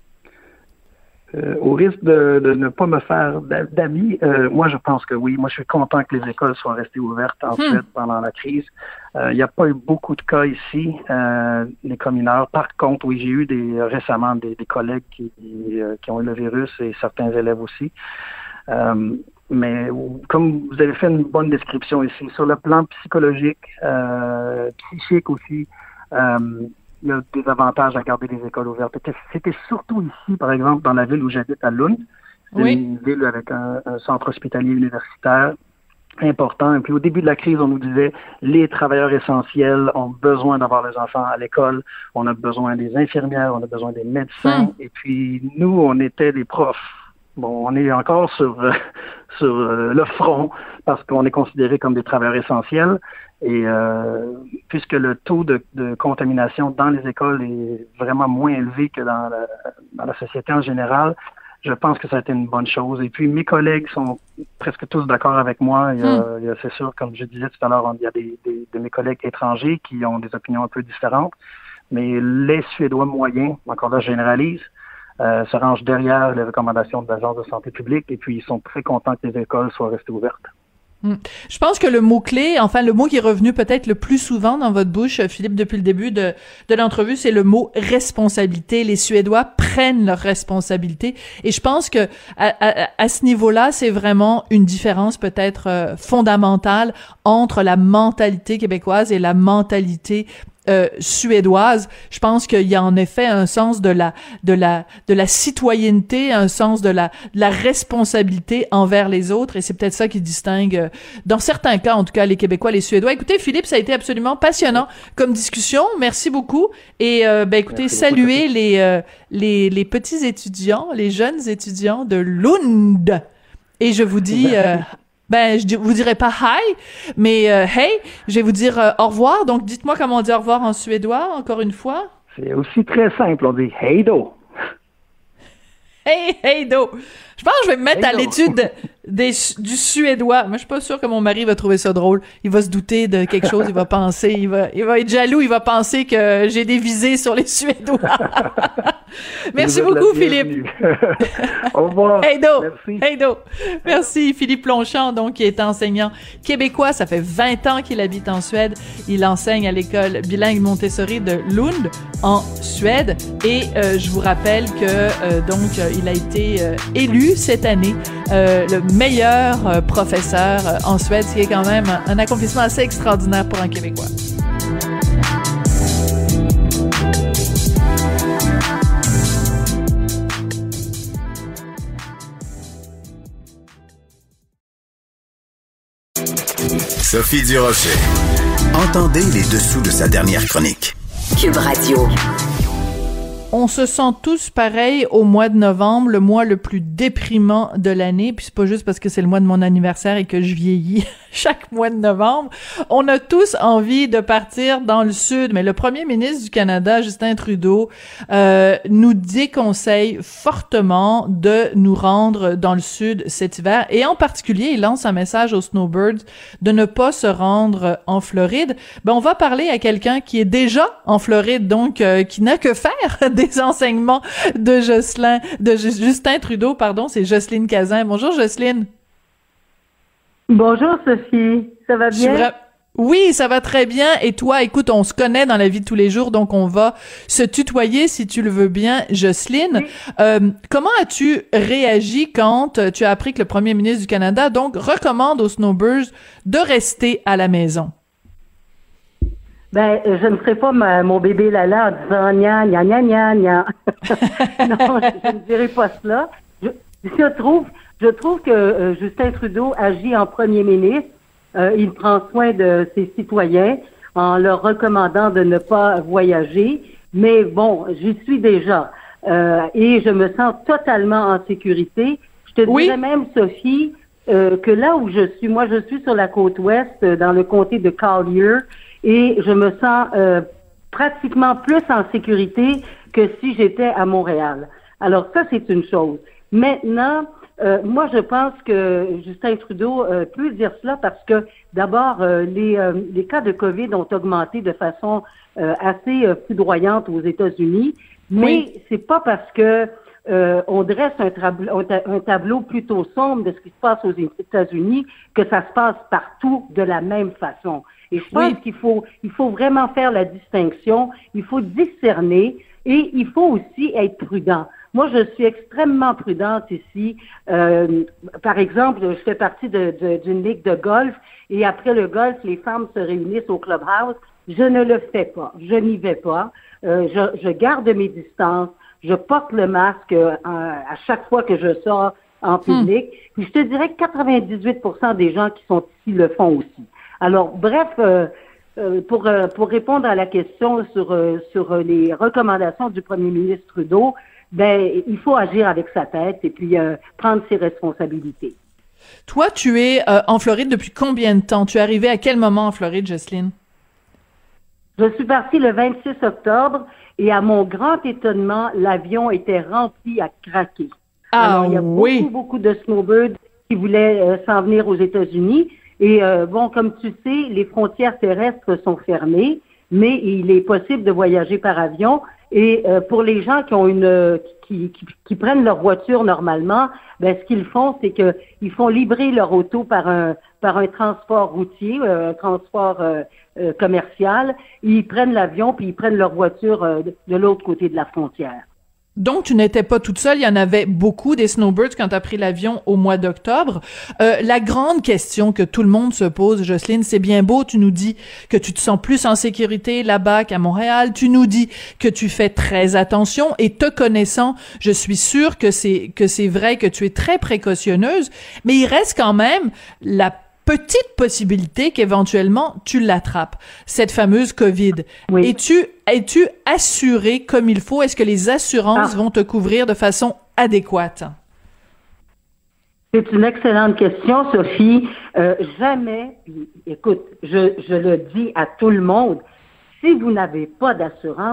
Euh, au risque de, de ne pas me faire d'amis, euh, moi je pense que oui. Moi je suis content que les écoles soient restées ouvertes en hmm. Suède pendant la crise. Il euh, n'y a pas eu beaucoup de cas ici, euh, les cas mineurs. Par contre, oui, j'ai eu des récemment des, des collègues qui, euh, qui ont eu le virus et certains élèves aussi. Euh, mais comme vous avez fait une bonne description ici, sur le plan psychologique, euh, psychique aussi, euh, il y a des avantages à garder les écoles ouvertes. C'était surtout ici, par exemple, dans la ville où j'habite à Lund. C'est oui. une ville avec un, un centre hospitalier universitaire important. Et puis au début de la crise, on nous disait les travailleurs essentiels ont besoin d'avoir les enfants à l'école. On a besoin des infirmières, on a besoin des médecins. Mmh. Et puis nous, on était des profs. Bon, on est encore sur euh, sur euh, le front parce qu'on est considérés comme des travailleurs essentiels. Et euh, puisque le taux de, de contamination dans les écoles est vraiment moins élevé que dans la, dans la société en général, je pense que ça a été une bonne chose. Et puis mes collègues sont presque tous d'accord avec moi. Il y a, mm. il y a, c'est sûr, comme je disais tout à l'heure, il y a des, des de mes collègues étrangers qui ont des opinions un peu différentes. Mais les Suédois moyens, encore là, je généralise, euh, se rangent derrière les recommandations de l'Agence de santé publique et puis ils sont très contents que les écoles soient restées ouvertes. Je pense que le mot-clé, enfin le mot qui est revenu peut-être le plus souvent dans votre bouche, Philippe, depuis le début de, de l'entrevue, c'est le mot responsabilité. Les Suédois prennent leurs responsabilités. Et je pense que à, à, à ce niveau-là, c'est vraiment une différence peut-être euh, fondamentale entre la mentalité québécoise et la mentalité Euh, suédoise. Je pense qu'il y a en effet un sens de la de la de la citoyenneté, un sens de la de la responsabilité envers les autres, et c'est peut-être ça qui distingue, euh, dans certains cas en tout cas, les Québécois, les Suédois. Écoutez, Philippe, ça a été absolument passionnant comme discussion. Merci beaucoup. Et euh, ben écoutez, Merci saluez beaucoup. les euh, les les petits étudiants, les jeunes étudiants de Lund. Et je vous dis euh, Ben, je vous dirai pas hi, mais euh, hey, je vais vous dire euh, au revoir. Donc, dites-moi comment on dit au revoir en suédois, encore une fois. C'est aussi très simple, on dit hej då. Hey, hey do. Je pense que je vais me mettre Hey à donc. l'étude des, du suédois. Moi, je suis pas sûre que mon mari va trouver ça drôle. Il va se douter de quelque chose, il va penser, il va, il va être jaloux, il va penser que j'ai des visées sur les Suédois. Merci Vous êtes beaucoup, la Philippe. bienvenue. Au revoir. Hey do! Merci. Hey do! Merci, Philippe Longchamp, donc, qui est enseignant québécois. Ça fait vingt ans qu'il habite en Suède. Il enseigne à l'école bilingue Montessori de Lund, en Suède. Et euh, je vous rappelle que, euh, donc, euh, il a été euh, élu cette année euh, le meilleur euh, professeur euh, en Suède, ce qui est quand même un, un accomplissement assez extraordinaire pour un Québécois. Sophie Durocher. Entendez les dessous de sa dernière chronique. Cube Radio. On se sent tous pareil au mois de novembre, le mois le plus déprimant de l'année, puis c'est pas juste parce que c'est le mois de mon anniversaire et que je vieillis chaque mois de novembre. On a tous envie de partir dans le sud, mais le premier ministre du Canada, Justin Trudeau, euh, nous déconseille fortement de nous rendre dans le sud cet hiver, et en particulier, il lance un message aux snowbirds de ne pas se rendre en Floride. Ben, on va parler à quelqu'un qui est déjà en Floride, donc euh, qui n'a que faire des enseignements de Jocelyn, de Justin Trudeau, pardon, c'est Jocelyne Cazin. Bonjour Jocelyne. Bonjour Sophie, ça va Je suis bien? vra- Oui, ça va très bien. Et toi, écoute, on se connaît dans la vie de tous les jours, donc on va se tutoyer si tu le veux bien, Jocelyne. Oui. Euh, comment as-tu réagi quand euh, tu as appris que le premier ministre du Canada, donc, recommande aux snowbirds de rester à la maison? Ben, euh, je ne ferai pas ma- mon bébé Lala en disant gna gna gna gna gna. Non, je, je ne dirai pas cela. Je, je trouve, je trouve que euh, Justin Trudeau agit en premier ministre. Euh, il prend soin de ses citoyens en leur recommandant de ne pas voyager. Mais bon, j'y suis déjà. Euh, et je me sens totalement en sécurité. Je te Oui. dirais même, Sophie, euh, que là où je suis, moi je suis sur la côte ouest, euh, dans le comté de Collier, et je me sens euh, pratiquement plus en sécurité que si j'étais à Montréal. Alors ça, c'est une chose. Maintenant, euh, moi, je pense que Justin Trudeau euh, peut dire cela parce que, d'abord, euh, les, euh, les cas de COVID ont augmenté de façon euh, assez euh, foudroyante aux États-Unis, mais Oui. c'est pas parce que euh, on dresse un, tableau, un tableau plutôt sombre de ce qui se passe aux États-Unis que ça se passe partout de la même façon. Et je pense Oui. qu'il faut, il faut vraiment faire la distinction, il faut discerner et il faut aussi être prudent. Moi, je suis extrêmement prudente ici. Euh, par exemple, je fais partie de, de, d'une ligue de golf et après le golf, les femmes se réunissent au clubhouse. Je ne le fais pas. Je n'y vais pas. Euh, je, je garde mes distances. Je porte le masque euh, à chaque fois que je sors en public. Puis je te dirais que quatre-vingt-dix-huit pour cent des gens qui sont ici le font aussi. Alors, bref, euh, euh, pour euh, pour répondre à la question sur euh, sur les recommandations du premier ministre Trudeau, ben il faut agir avec sa tête et puis euh, prendre ses responsabilités. Toi, tu es euh, en Floride depuis combien de temps? Tu es arrivée à quel moment en Floride, Jocelyne? Je suis partie le vingt-six octobre et à mon grand étonnement, l'avion était rempli à craquer. Ah Alors, il y a oui. beaucoup, beaucoup de snowbirds qui voulaient euh, s'en venir aux États-Unis. Et euh, bon, comme tu sais, les frontières terrestres sont fermées, mais il est possible de voyager par avion. Et euh, pour les gens qui ont une qui, qui, qui prennent leur voiture normalement, ben ce qu'ils font, c'est que ils font livrer leur auto par un par un transport routier, euh, un transport euh, euh, commercial. Ils prennent l'avion puis ils prennent leur voiture euh, de, de l'autre côté de la frontière. Donc, tu n'étais pas toute seule. Il y en avait beaucoup des snowbirds quand tu as pris l'avion au mois d'octobre. Euh, la grande question que tout le monde se pose, Jocelyne, c'est bien beau. Tu nous dis que tu te sens plus en sécurité là-bas qu'à Montréal. Tu nous dis que tu fais très attention et te connaissant, je suis sûre que c'est, que c'est vrai que tu es très précautionneuse. Mais il reste quand même la petite possibilité qu'éventuellement tu l'attrapes, cette fameuse COVID. Oui. Es-tu, es-tu assuré comme il faut? Est-ce que les assurances Ah. vont te couvrir de façon adéquate? C'est une excellente question, Sophie. Euh, jamais, écoute, je, je le dis à tout le monde, si vous n'avez pas d'assurance,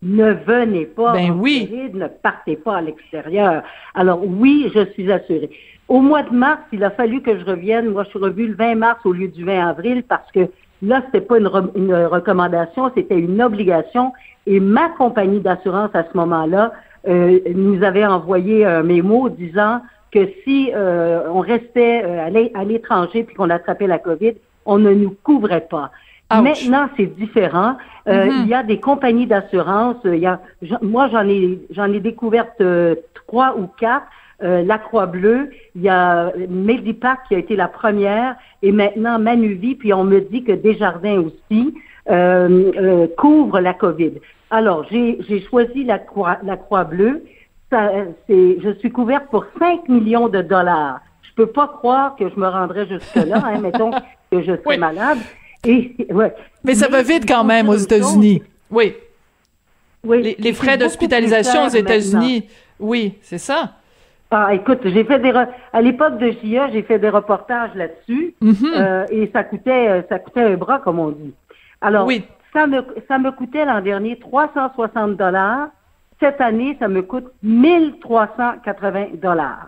ne venez pas ben en oui. Floride, ne partez pas à l'extérieur. Alors oui, je suis assurée. Au mois de mars, il a fallu que je revienne. Moi, je suis revenue le vingt mars au lieu du vingt avril parce que là, c'était pas une, re- une recommandation, c'était une obligation. Et ma compagnie d'assurance à ce moment-là euh, nous avait envoyé un mémo disant que si euh, on restait euh, à l'é- à l'étranger puis qu'on attrapait la COVID, on ne nous couvrait pas. Ouch. Maintenant, c'est différent. Euh, Mm-hmm. Il y a des compagnies d'assurance. Il y a, j'en- moi, j'en ai, j'en ai découvert euh, trois ou quatre. Euh, la Croix-Bleue, il y a Medipac qui a été la première, et maintenant Manuvie, puis on me dit que Desjardins aussi euh, euh, couvre la COVID. Alors, j'ai, j'ai choisi la Croix, la Croix-Bleue. Ça, c'est, je suis couverte pour cinq millions de dollars. Je peux pas croire que je me rendrais jusque-là, hein, mettons que je serais Oui. malade. Et, ouais. Mais ça va vite quand même aux États-Unis. Oui. Oui. Les, les C'est frais beaucoup plus d'hospitalisation cher aux États-Unis. Oui, c'est ça. Ah, écoute, j'ai fait des re- à l'époque de J A, j'ai fait des reportages là-dessus, Mhm. euh, et ça coûtait, euh, ça coûtait un bras, comme on dit. Alors, Oui. ça me, ça me coûtait l'an dernier trois cent soixante dollars. Cette année, ça me coûte mille trois cent quatre-vingts dollars.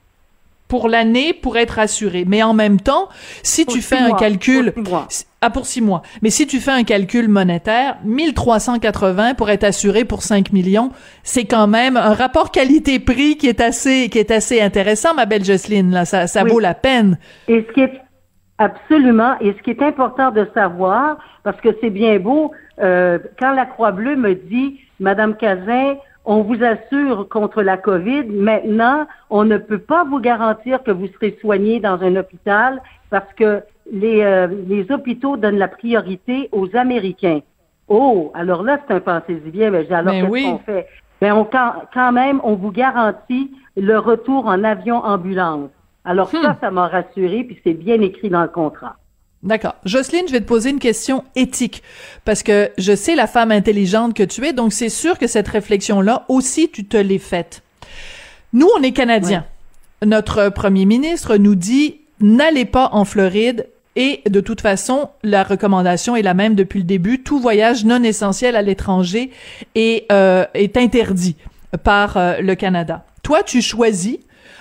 Pour l'année, pour être assuré. Mais en même temps, si Pour tu six fais un mois, calcul... pour six mois. Ah, pour six mois. Mais si tu fais un calcul monétaire, mille trois cent quatre-vingts pour être assuré pour cinq millions, c'est quand même un rapport qualité-prix qui est assez, qui est assez intéressant, ma belle Jocelyne, là. Ça, ça Oui. vaut la peine. Et ce qui est absolument, et ce qui est important de savoir, parce que c'est bien beau, euh, quand la Croix-Bleue me dit, Madame Cazin, on vous assure contre la COVID, maintenant, on ne peut pas vous garantir que vous serez soigné dans un hôpital parce que les, euh, les hôpitaux donnent la priorité aux Américains. Oh, alors là, c'est un pensez-y bien, mais alors Ben qu'est-ce oui. qu'on fait? Ben, on, quand, quand même, on vous garantit le retour en avion ambulance. Alors Hmm. ça, ça m'a rassuré, puis c'est bien écrit dans le contrat. D'accord. Jocelyne, je vais te poser une question éthique, parce que je sais la femme intelligente que tu es, donc c'est sûr que cette réflexion-là aussi, tu te l'es faite. Nous, on est Canadiens. Notre premier ministre nous dit, n'allez pas en Floride, et de toute façon, la recommandation est la même depuis le début. Tout voyage non essentiel à l'étranger est, euh, est interdit par euh, le Canada. Toi, tu choisis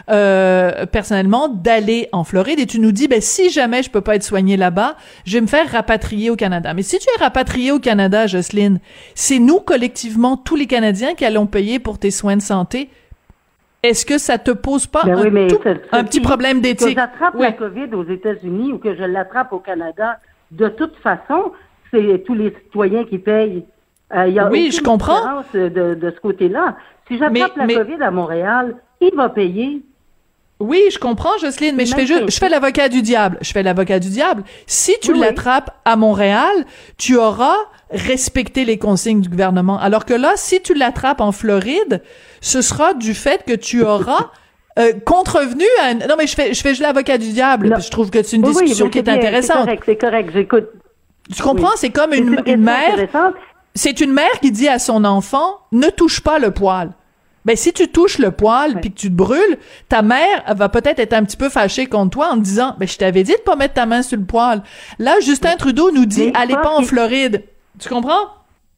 Euh, personnellement d'aller en Floride et tu nous dis ben si jamais je peux pas être soignée là-bas, je vais me faire rapatrier au Canada. Mais si tu es rapatrié au Canada, Jocelyne, c'est nous collectivement tous les Canadiens qui allons payer pour tes soins de santé. Est-ce que ça te pose pas Ben un, oui, mais tout- ça- un ça- petit problème Que d'éthique? j'attrape Oui. la COVID aux États-Unis ou que je l'attrape au Canada, de toute façon, c'est tous les citoyens qui payent. Euh, il y a Oui, aucune je comprends. différence de, de ce côté-là. Si j'attrape Mais- la mais- COVID à Montréal, qui va payer? Oui, je comprends, Jocelyne, mais je Même fais juste, chose. je fais l'avocat du diable. Je fais l'avocat du diable. Si tu Oui, oui. l'attrapes à Montréal, tu auras respecté les consignes du gouvernement. Alors que là, si tu l'attrapes en Floride, ce sera du fait que tu auras euh, contrevenu à... un- Non, mais je fais, je fais juste l'avocat du diable. Non. Je trouve que c'est une Oui, oui, discussion mais qui est c'est bien, intéressante. C'est correct, c'est correct, j'écoute. Tu comprends? Oui. C'est comme C'est une, une une question mère... intéressante. C'est une mère qui dit à son enfant, ne touche pas le poil. Ben, si tu touches le poil Ouais. puis que tu te brûles, ta mère elle va peut-être être un petit peu fâchée contre toi en te disant, ben, je t'avais dit de pas mettre ta main sur le poil. Là, Justin Trudeau nous dit, Mais je allez pense pas en qu'il- Floride. Tu comprends?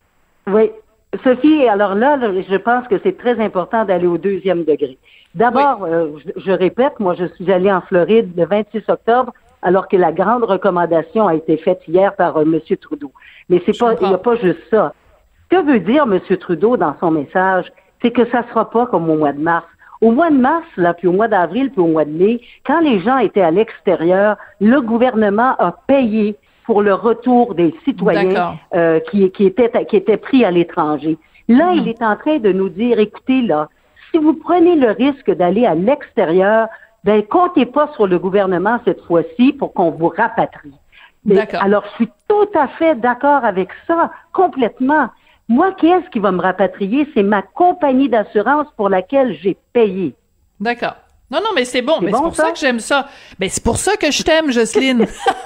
Oui. Sophie, alors là, là, je pense que c'est très important d'aller au deuxième degré. D'abord, euh, je, je répète, moi, je suis allée en Floride le vingt-six octobre, alors que la grande recommandation a été faite hier par euh, M. Trudeau. Mais c'est Je pas, il comprends. n'y a pas juste ça. Ce que veut dire M. Trudeau dans son message, c'est que ça sera pas comme au mois de mars. Au mois de mars, là, puis au mois d'avril, puis au mois de mai, quand les gens étaient à l'extérieur, le gouvernement a payé pour le retour des citoyens D'accord. euh, qui, qui, étaient, qui étaient pris à l'étranger. Là, Mhm. il est en train de nous dire, écoutez, là, si vous prenez le risque d'aller à l'extérieur, ben, comptez pas sur le gouvernement cette fois-ci pour qu'on vous rapatrie. Mais- D'accord. Alors, je suis tout à fait d'accord avec ça, complètement. Moi, qui est-ce qui va me rapatrier? C'est ma compagnie d'assurance pour laquelle j'ai payé. D'accord. Non, non, mais c'est bon. C'est Mais bon, c'est pour ça? ça que j'aime ça. Ben, c'est pour ça que je t'aime, Jocelyne.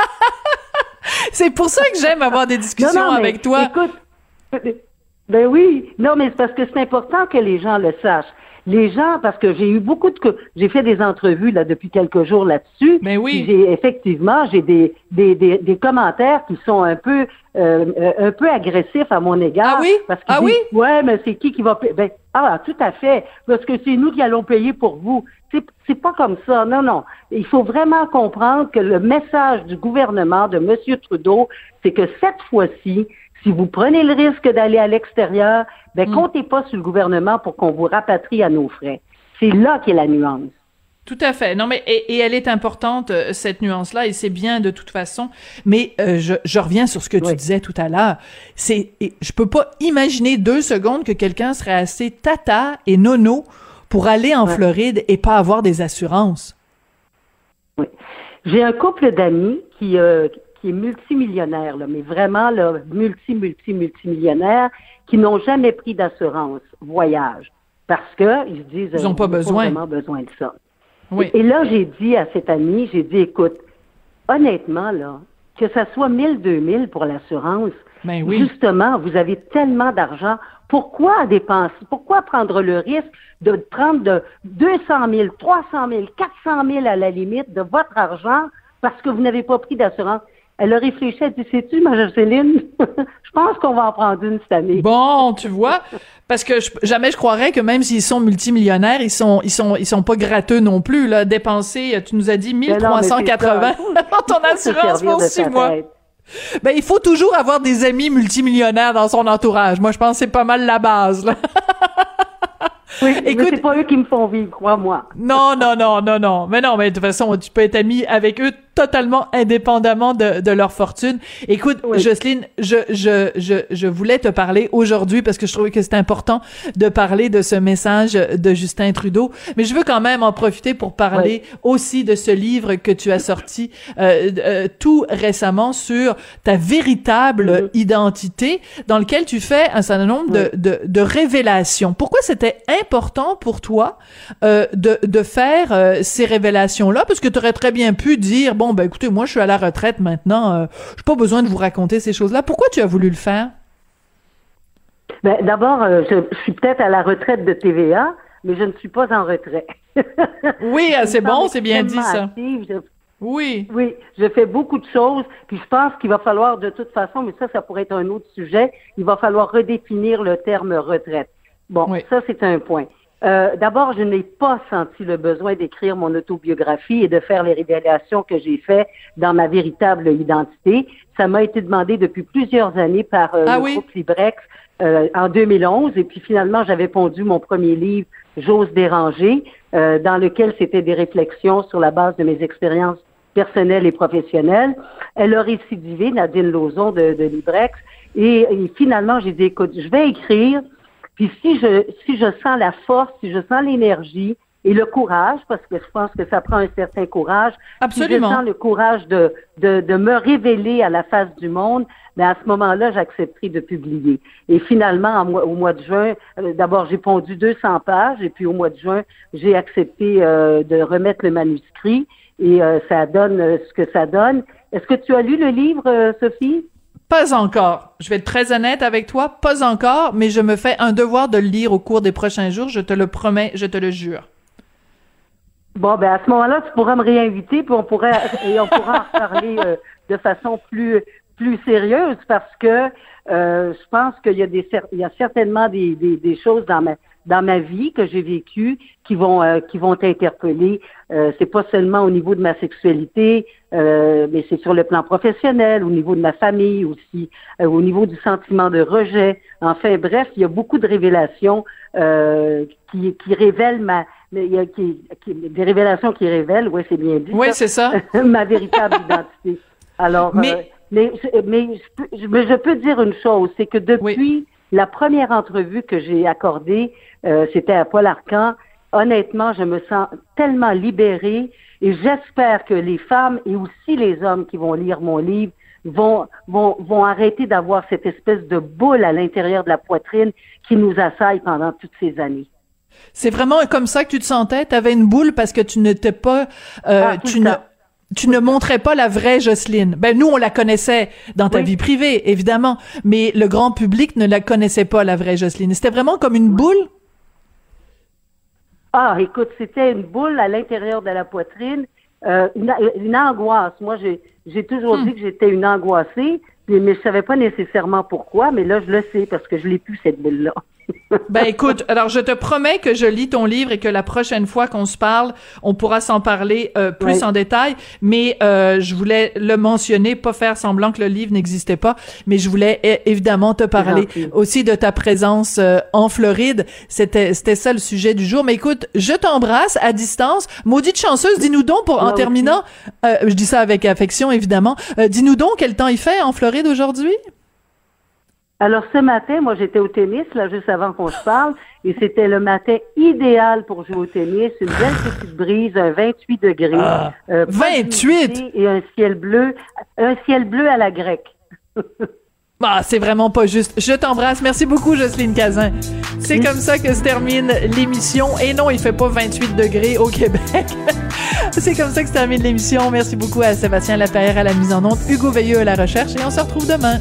C'est pour ça que j'aime avoir des discussions Non, non, mais avec toi. Écoute, ben oui, non, mais c'est parce que c'est important que les gens le sachent. Les gens, parce que j'ai eu beaucoup de, j'ai fait des entrevues là depuis quelques jours là-dessus. Mais oui. J'ai effectivement, j'ai des des des, des commentaires qui sont un peu euh, un peu agressifs à mon égard. Ah oui. Parce ah disent, oui. Ouais, mais c'est qui qui va payer? Ben, ah, tout à fait. Parce que c'est nous qui allons payer pour vous. C'est c'est pas comme ça. Non, non. Il faut vraiment comprendre que le message du gouvernement de M. Trudeau, c'est que cette fois-ci, si vous prenez le risque d'aller à l'extérieur, ben mm. comptez pas sur le gouvernement pour qu'on vous rapatrie à nos frais. C'est là qu'est la nuance. Tout à fait. Non, mais et, et elle est importante, euh, cette nuance-là, et c'est bien de toute façon. Mais euh, je, je reviens sur ce que tu oui. disais tout à l'heure. C'est, je peux pas imaginer deux secondes que quelqu'un serait assez tata et nono pour aller en ouais. Floride et pas avoir des assurances. Oui. J'ai un couple d'amis qui euh, qui est multimillionnaire, là, mais vraiment là, multi, multi, multimillionnaire, qui n'ont jamais pris d'assurance voyage parce que ils se disent ils n'ont pas besoin, pas vraiment besoin de ça. Oui. Et, et là, j'ai dit à cet ami, j'ai dit, écoute, honnêtement là, que ça soit mille, deux mille pour l'assurance, ben oui. justement, vous avez tellement d'argent. Pourquoi dépenser? Pourquoi prendre le risque de prendre de deux cent mille, trois cent mille, quatre cent mille à la limite de votre argent parce que vous n'avez pas pris d'assurance? Elle a réfléchi, elle dit, sais-tu, ma Jocelyne, je pense qu'on va en prendre une cette année. Bon, tu vois, parce que je, jamais je croirais que même s'ils sont multimillionnaires, ils sont, ils sont, ils sont pas gratteux non plus, là, dépenser, tu nous as dit mille trois cent quatre-vingts dans ton assurance pour six mois. Ben, il faut toujours avoir des amis multimillionnaires dans son entourage. Moi, je pense que c'est pas mal la base, là. Oui, écoute, mais c'est pas eux qui me font vivre, crois-moi. Non, non, non, non, non. Mais non, mais de toute façon, tu peux être ami avec eux totalement indépendamment de, de leur fortune. Écoute, oui. Jocelyne, je, je, je, je voulais te parler aujourd'hui parce que je trouvais que c'était important de parler de ce message de Justin Trudeau. Mais je veux quand même en profiter pour parler oui. aussi de ce livre que tu as sorti euh, euh, tout récemment sur ta véritable oui. identité, dans lequel tu fais un certain nombre oui. de, de, de révélations. Pourquoi c'était important pour toi euh, de, de faire euh, ces révélations-là? Parce que tu aurais très bien pu dire, bon, ben écoutez, moi, je suis à la retraite maintenant, euh, j'ai pas besoin de vous raconter ces choses-là. Pourquoi tu as voulu le faire? Ben, d'abord, euh, je, je suis peut-être à la retraite de T V A, mais je ne suis pas en retrait. Oui, c'est bon, c'est bien dit, ça. Active, je... Oui. Oui, je fais beaucoup de choses, puis je pense qu'il va falloir, de toute façon, mais ça, ça pourrait être un autre sujet, il va falloir redéfinir le terme retraite. Bon, oui. ça, c'est un point. Euh, d'abord, je n'ai pas senti le besoin d'écrire mon autobiographie et de faire les révélations que j'ai faites dans ma véritable identité. Ça m'a été demandé depuis plusieurs années par euh, ah le oui? groupe Librex euh, en deux mille onze. Et puis finalement, j'avais pondu mon premier livre, J'ose déranger, euh, dans lequel c'était des réflexions sur la base de mes expériences personnelles et professionnelles. Elle a récidivé, Nadine Lauzon de, de Librex. Et, et finalement, j'ai dit, écoute, je vais écrire. Puis si je si je sens la force, si je sens l'énergie et le courage, parce que je pense que ça prend un certain courage. Absolument. Si je sens le courage de de, de me révéler à la face du monde, ben à ce moment-là, j'accepterai de publier. Et finalement, en, au mois de juin, euh, d'abord j'ai pondu deux cents pages, et puis au mois de juin, j'ai accepté euh, de remettre le manuscrit, et euh, ça donne euh, ce que ça donne. Est-ce que tu as lu le livre, euh, Sophie? Pas encore. Je vais être très honnête avec toi, pas encore, mais je me fais un devoir de le lire au cours des prochains jours, je te le promets, je te le jure. Bon, ben à ce moment-là, tu pourras me réinviter, puis on pourrait et on pourra en parler euh, de façon plus plus sérieuse, parce que euh, je pense qu'il y a des il y a certainement des, des, des choses dans ma dans ma vie que j'ai vécues qui vont euh, qui vont t'interpeller. Euh, c'est pas seulement au niveau de ma sexualité, euh, mais c'est sur le plan professionnel, au niveau de ma famille aussi, euh, au niveau du sentiment de rejet. Enfin bref, il y a beaucoup de révélations euh, qui qui révèlent ma il y a qui, qui, des révélations qui révèlent, oui, c'est bien dit. Oui, c'est ça. ma véritable identité. Alors, mais, euh, mais, mais, je peux, mais je peux dire une chose, c'est que depuis oui. la première entrevue que j'ai accordée, euh, c'était à Paul Arcand, honnêtement, je me sens tellement libérée et j'espère que les femmes et aussi les hommes qui vont lire mon livre vont vont vont arrêter d'avoir cette espèce de boule à l'intérieur de la poitrine qui nous assaille pendant toutes ces années. C'est vraiment comme ça que tu te sentais? T'avais une boule parce que tu n'étais pas, euh, ah, tu ne, tu ne montrais pas la vraie Jocelyne. Ben, nous, on la connaissait dans ta oui. vie privée, évidemment, mais le grand public ne la connaissait pas, la vraie Jocelyne. C'était vraiment comme une boule? Ah, écoute, c'était une boule à l'intérieur de la poitrine, euh, une, une angoisse. Moi, j'ai, j'ai toujours hmm. dit que j'étais une angoissée, mais je savais pas nécessairement pourquoi, mais là, je le sais parce que je l'ai plus, cette boule-là. Ben écoute, alors je te promets que je lis ton livre et que la prochaine fois qu'on se parle, on pourra s'en parler euh, plus oui. en détail, mais euh, je voulais le mentionner, pas faire semblant que le livre n'existait pas, mais je voulais é- évidemment te parler aussi de ta présence euh, en Floride. C'était c'était ça le sujet du jour. Mais écoute, je t'embrasse à distance. Maudite chanceuse, dis-nous donc pour en Moi terminant, euh, je dis ça avec affection évidemment, euh, dis-nous donc quel temps il fait en Floride aujourd'hui? Alors, ce matin, moi, j'étais au tennis, là, juste avant qu'on se parle, et c'était le matin idéal pour jouer au tennis. Une belle petite brise, un vingt-huit degrés. Ah, euh, vingt-huit! Et un ciel bleu, un ciel bleu à la grecque. Ah, c'est vraiment pas juste. Je t'embrasse. Merci beaucoup, Jocelyne Cazin. C'est mmh. comme ça que se termine l'émission. Et non, il fait pas vingt-huit degrés au Québec. C'est comme ça que se termine l'émission. Merci beaucoup à Sébastien Lapierre à la mise en onde, Hugo Veilleux à la recherche, et on se retrouve demain.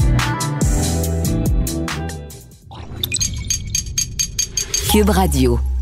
Cube Radio.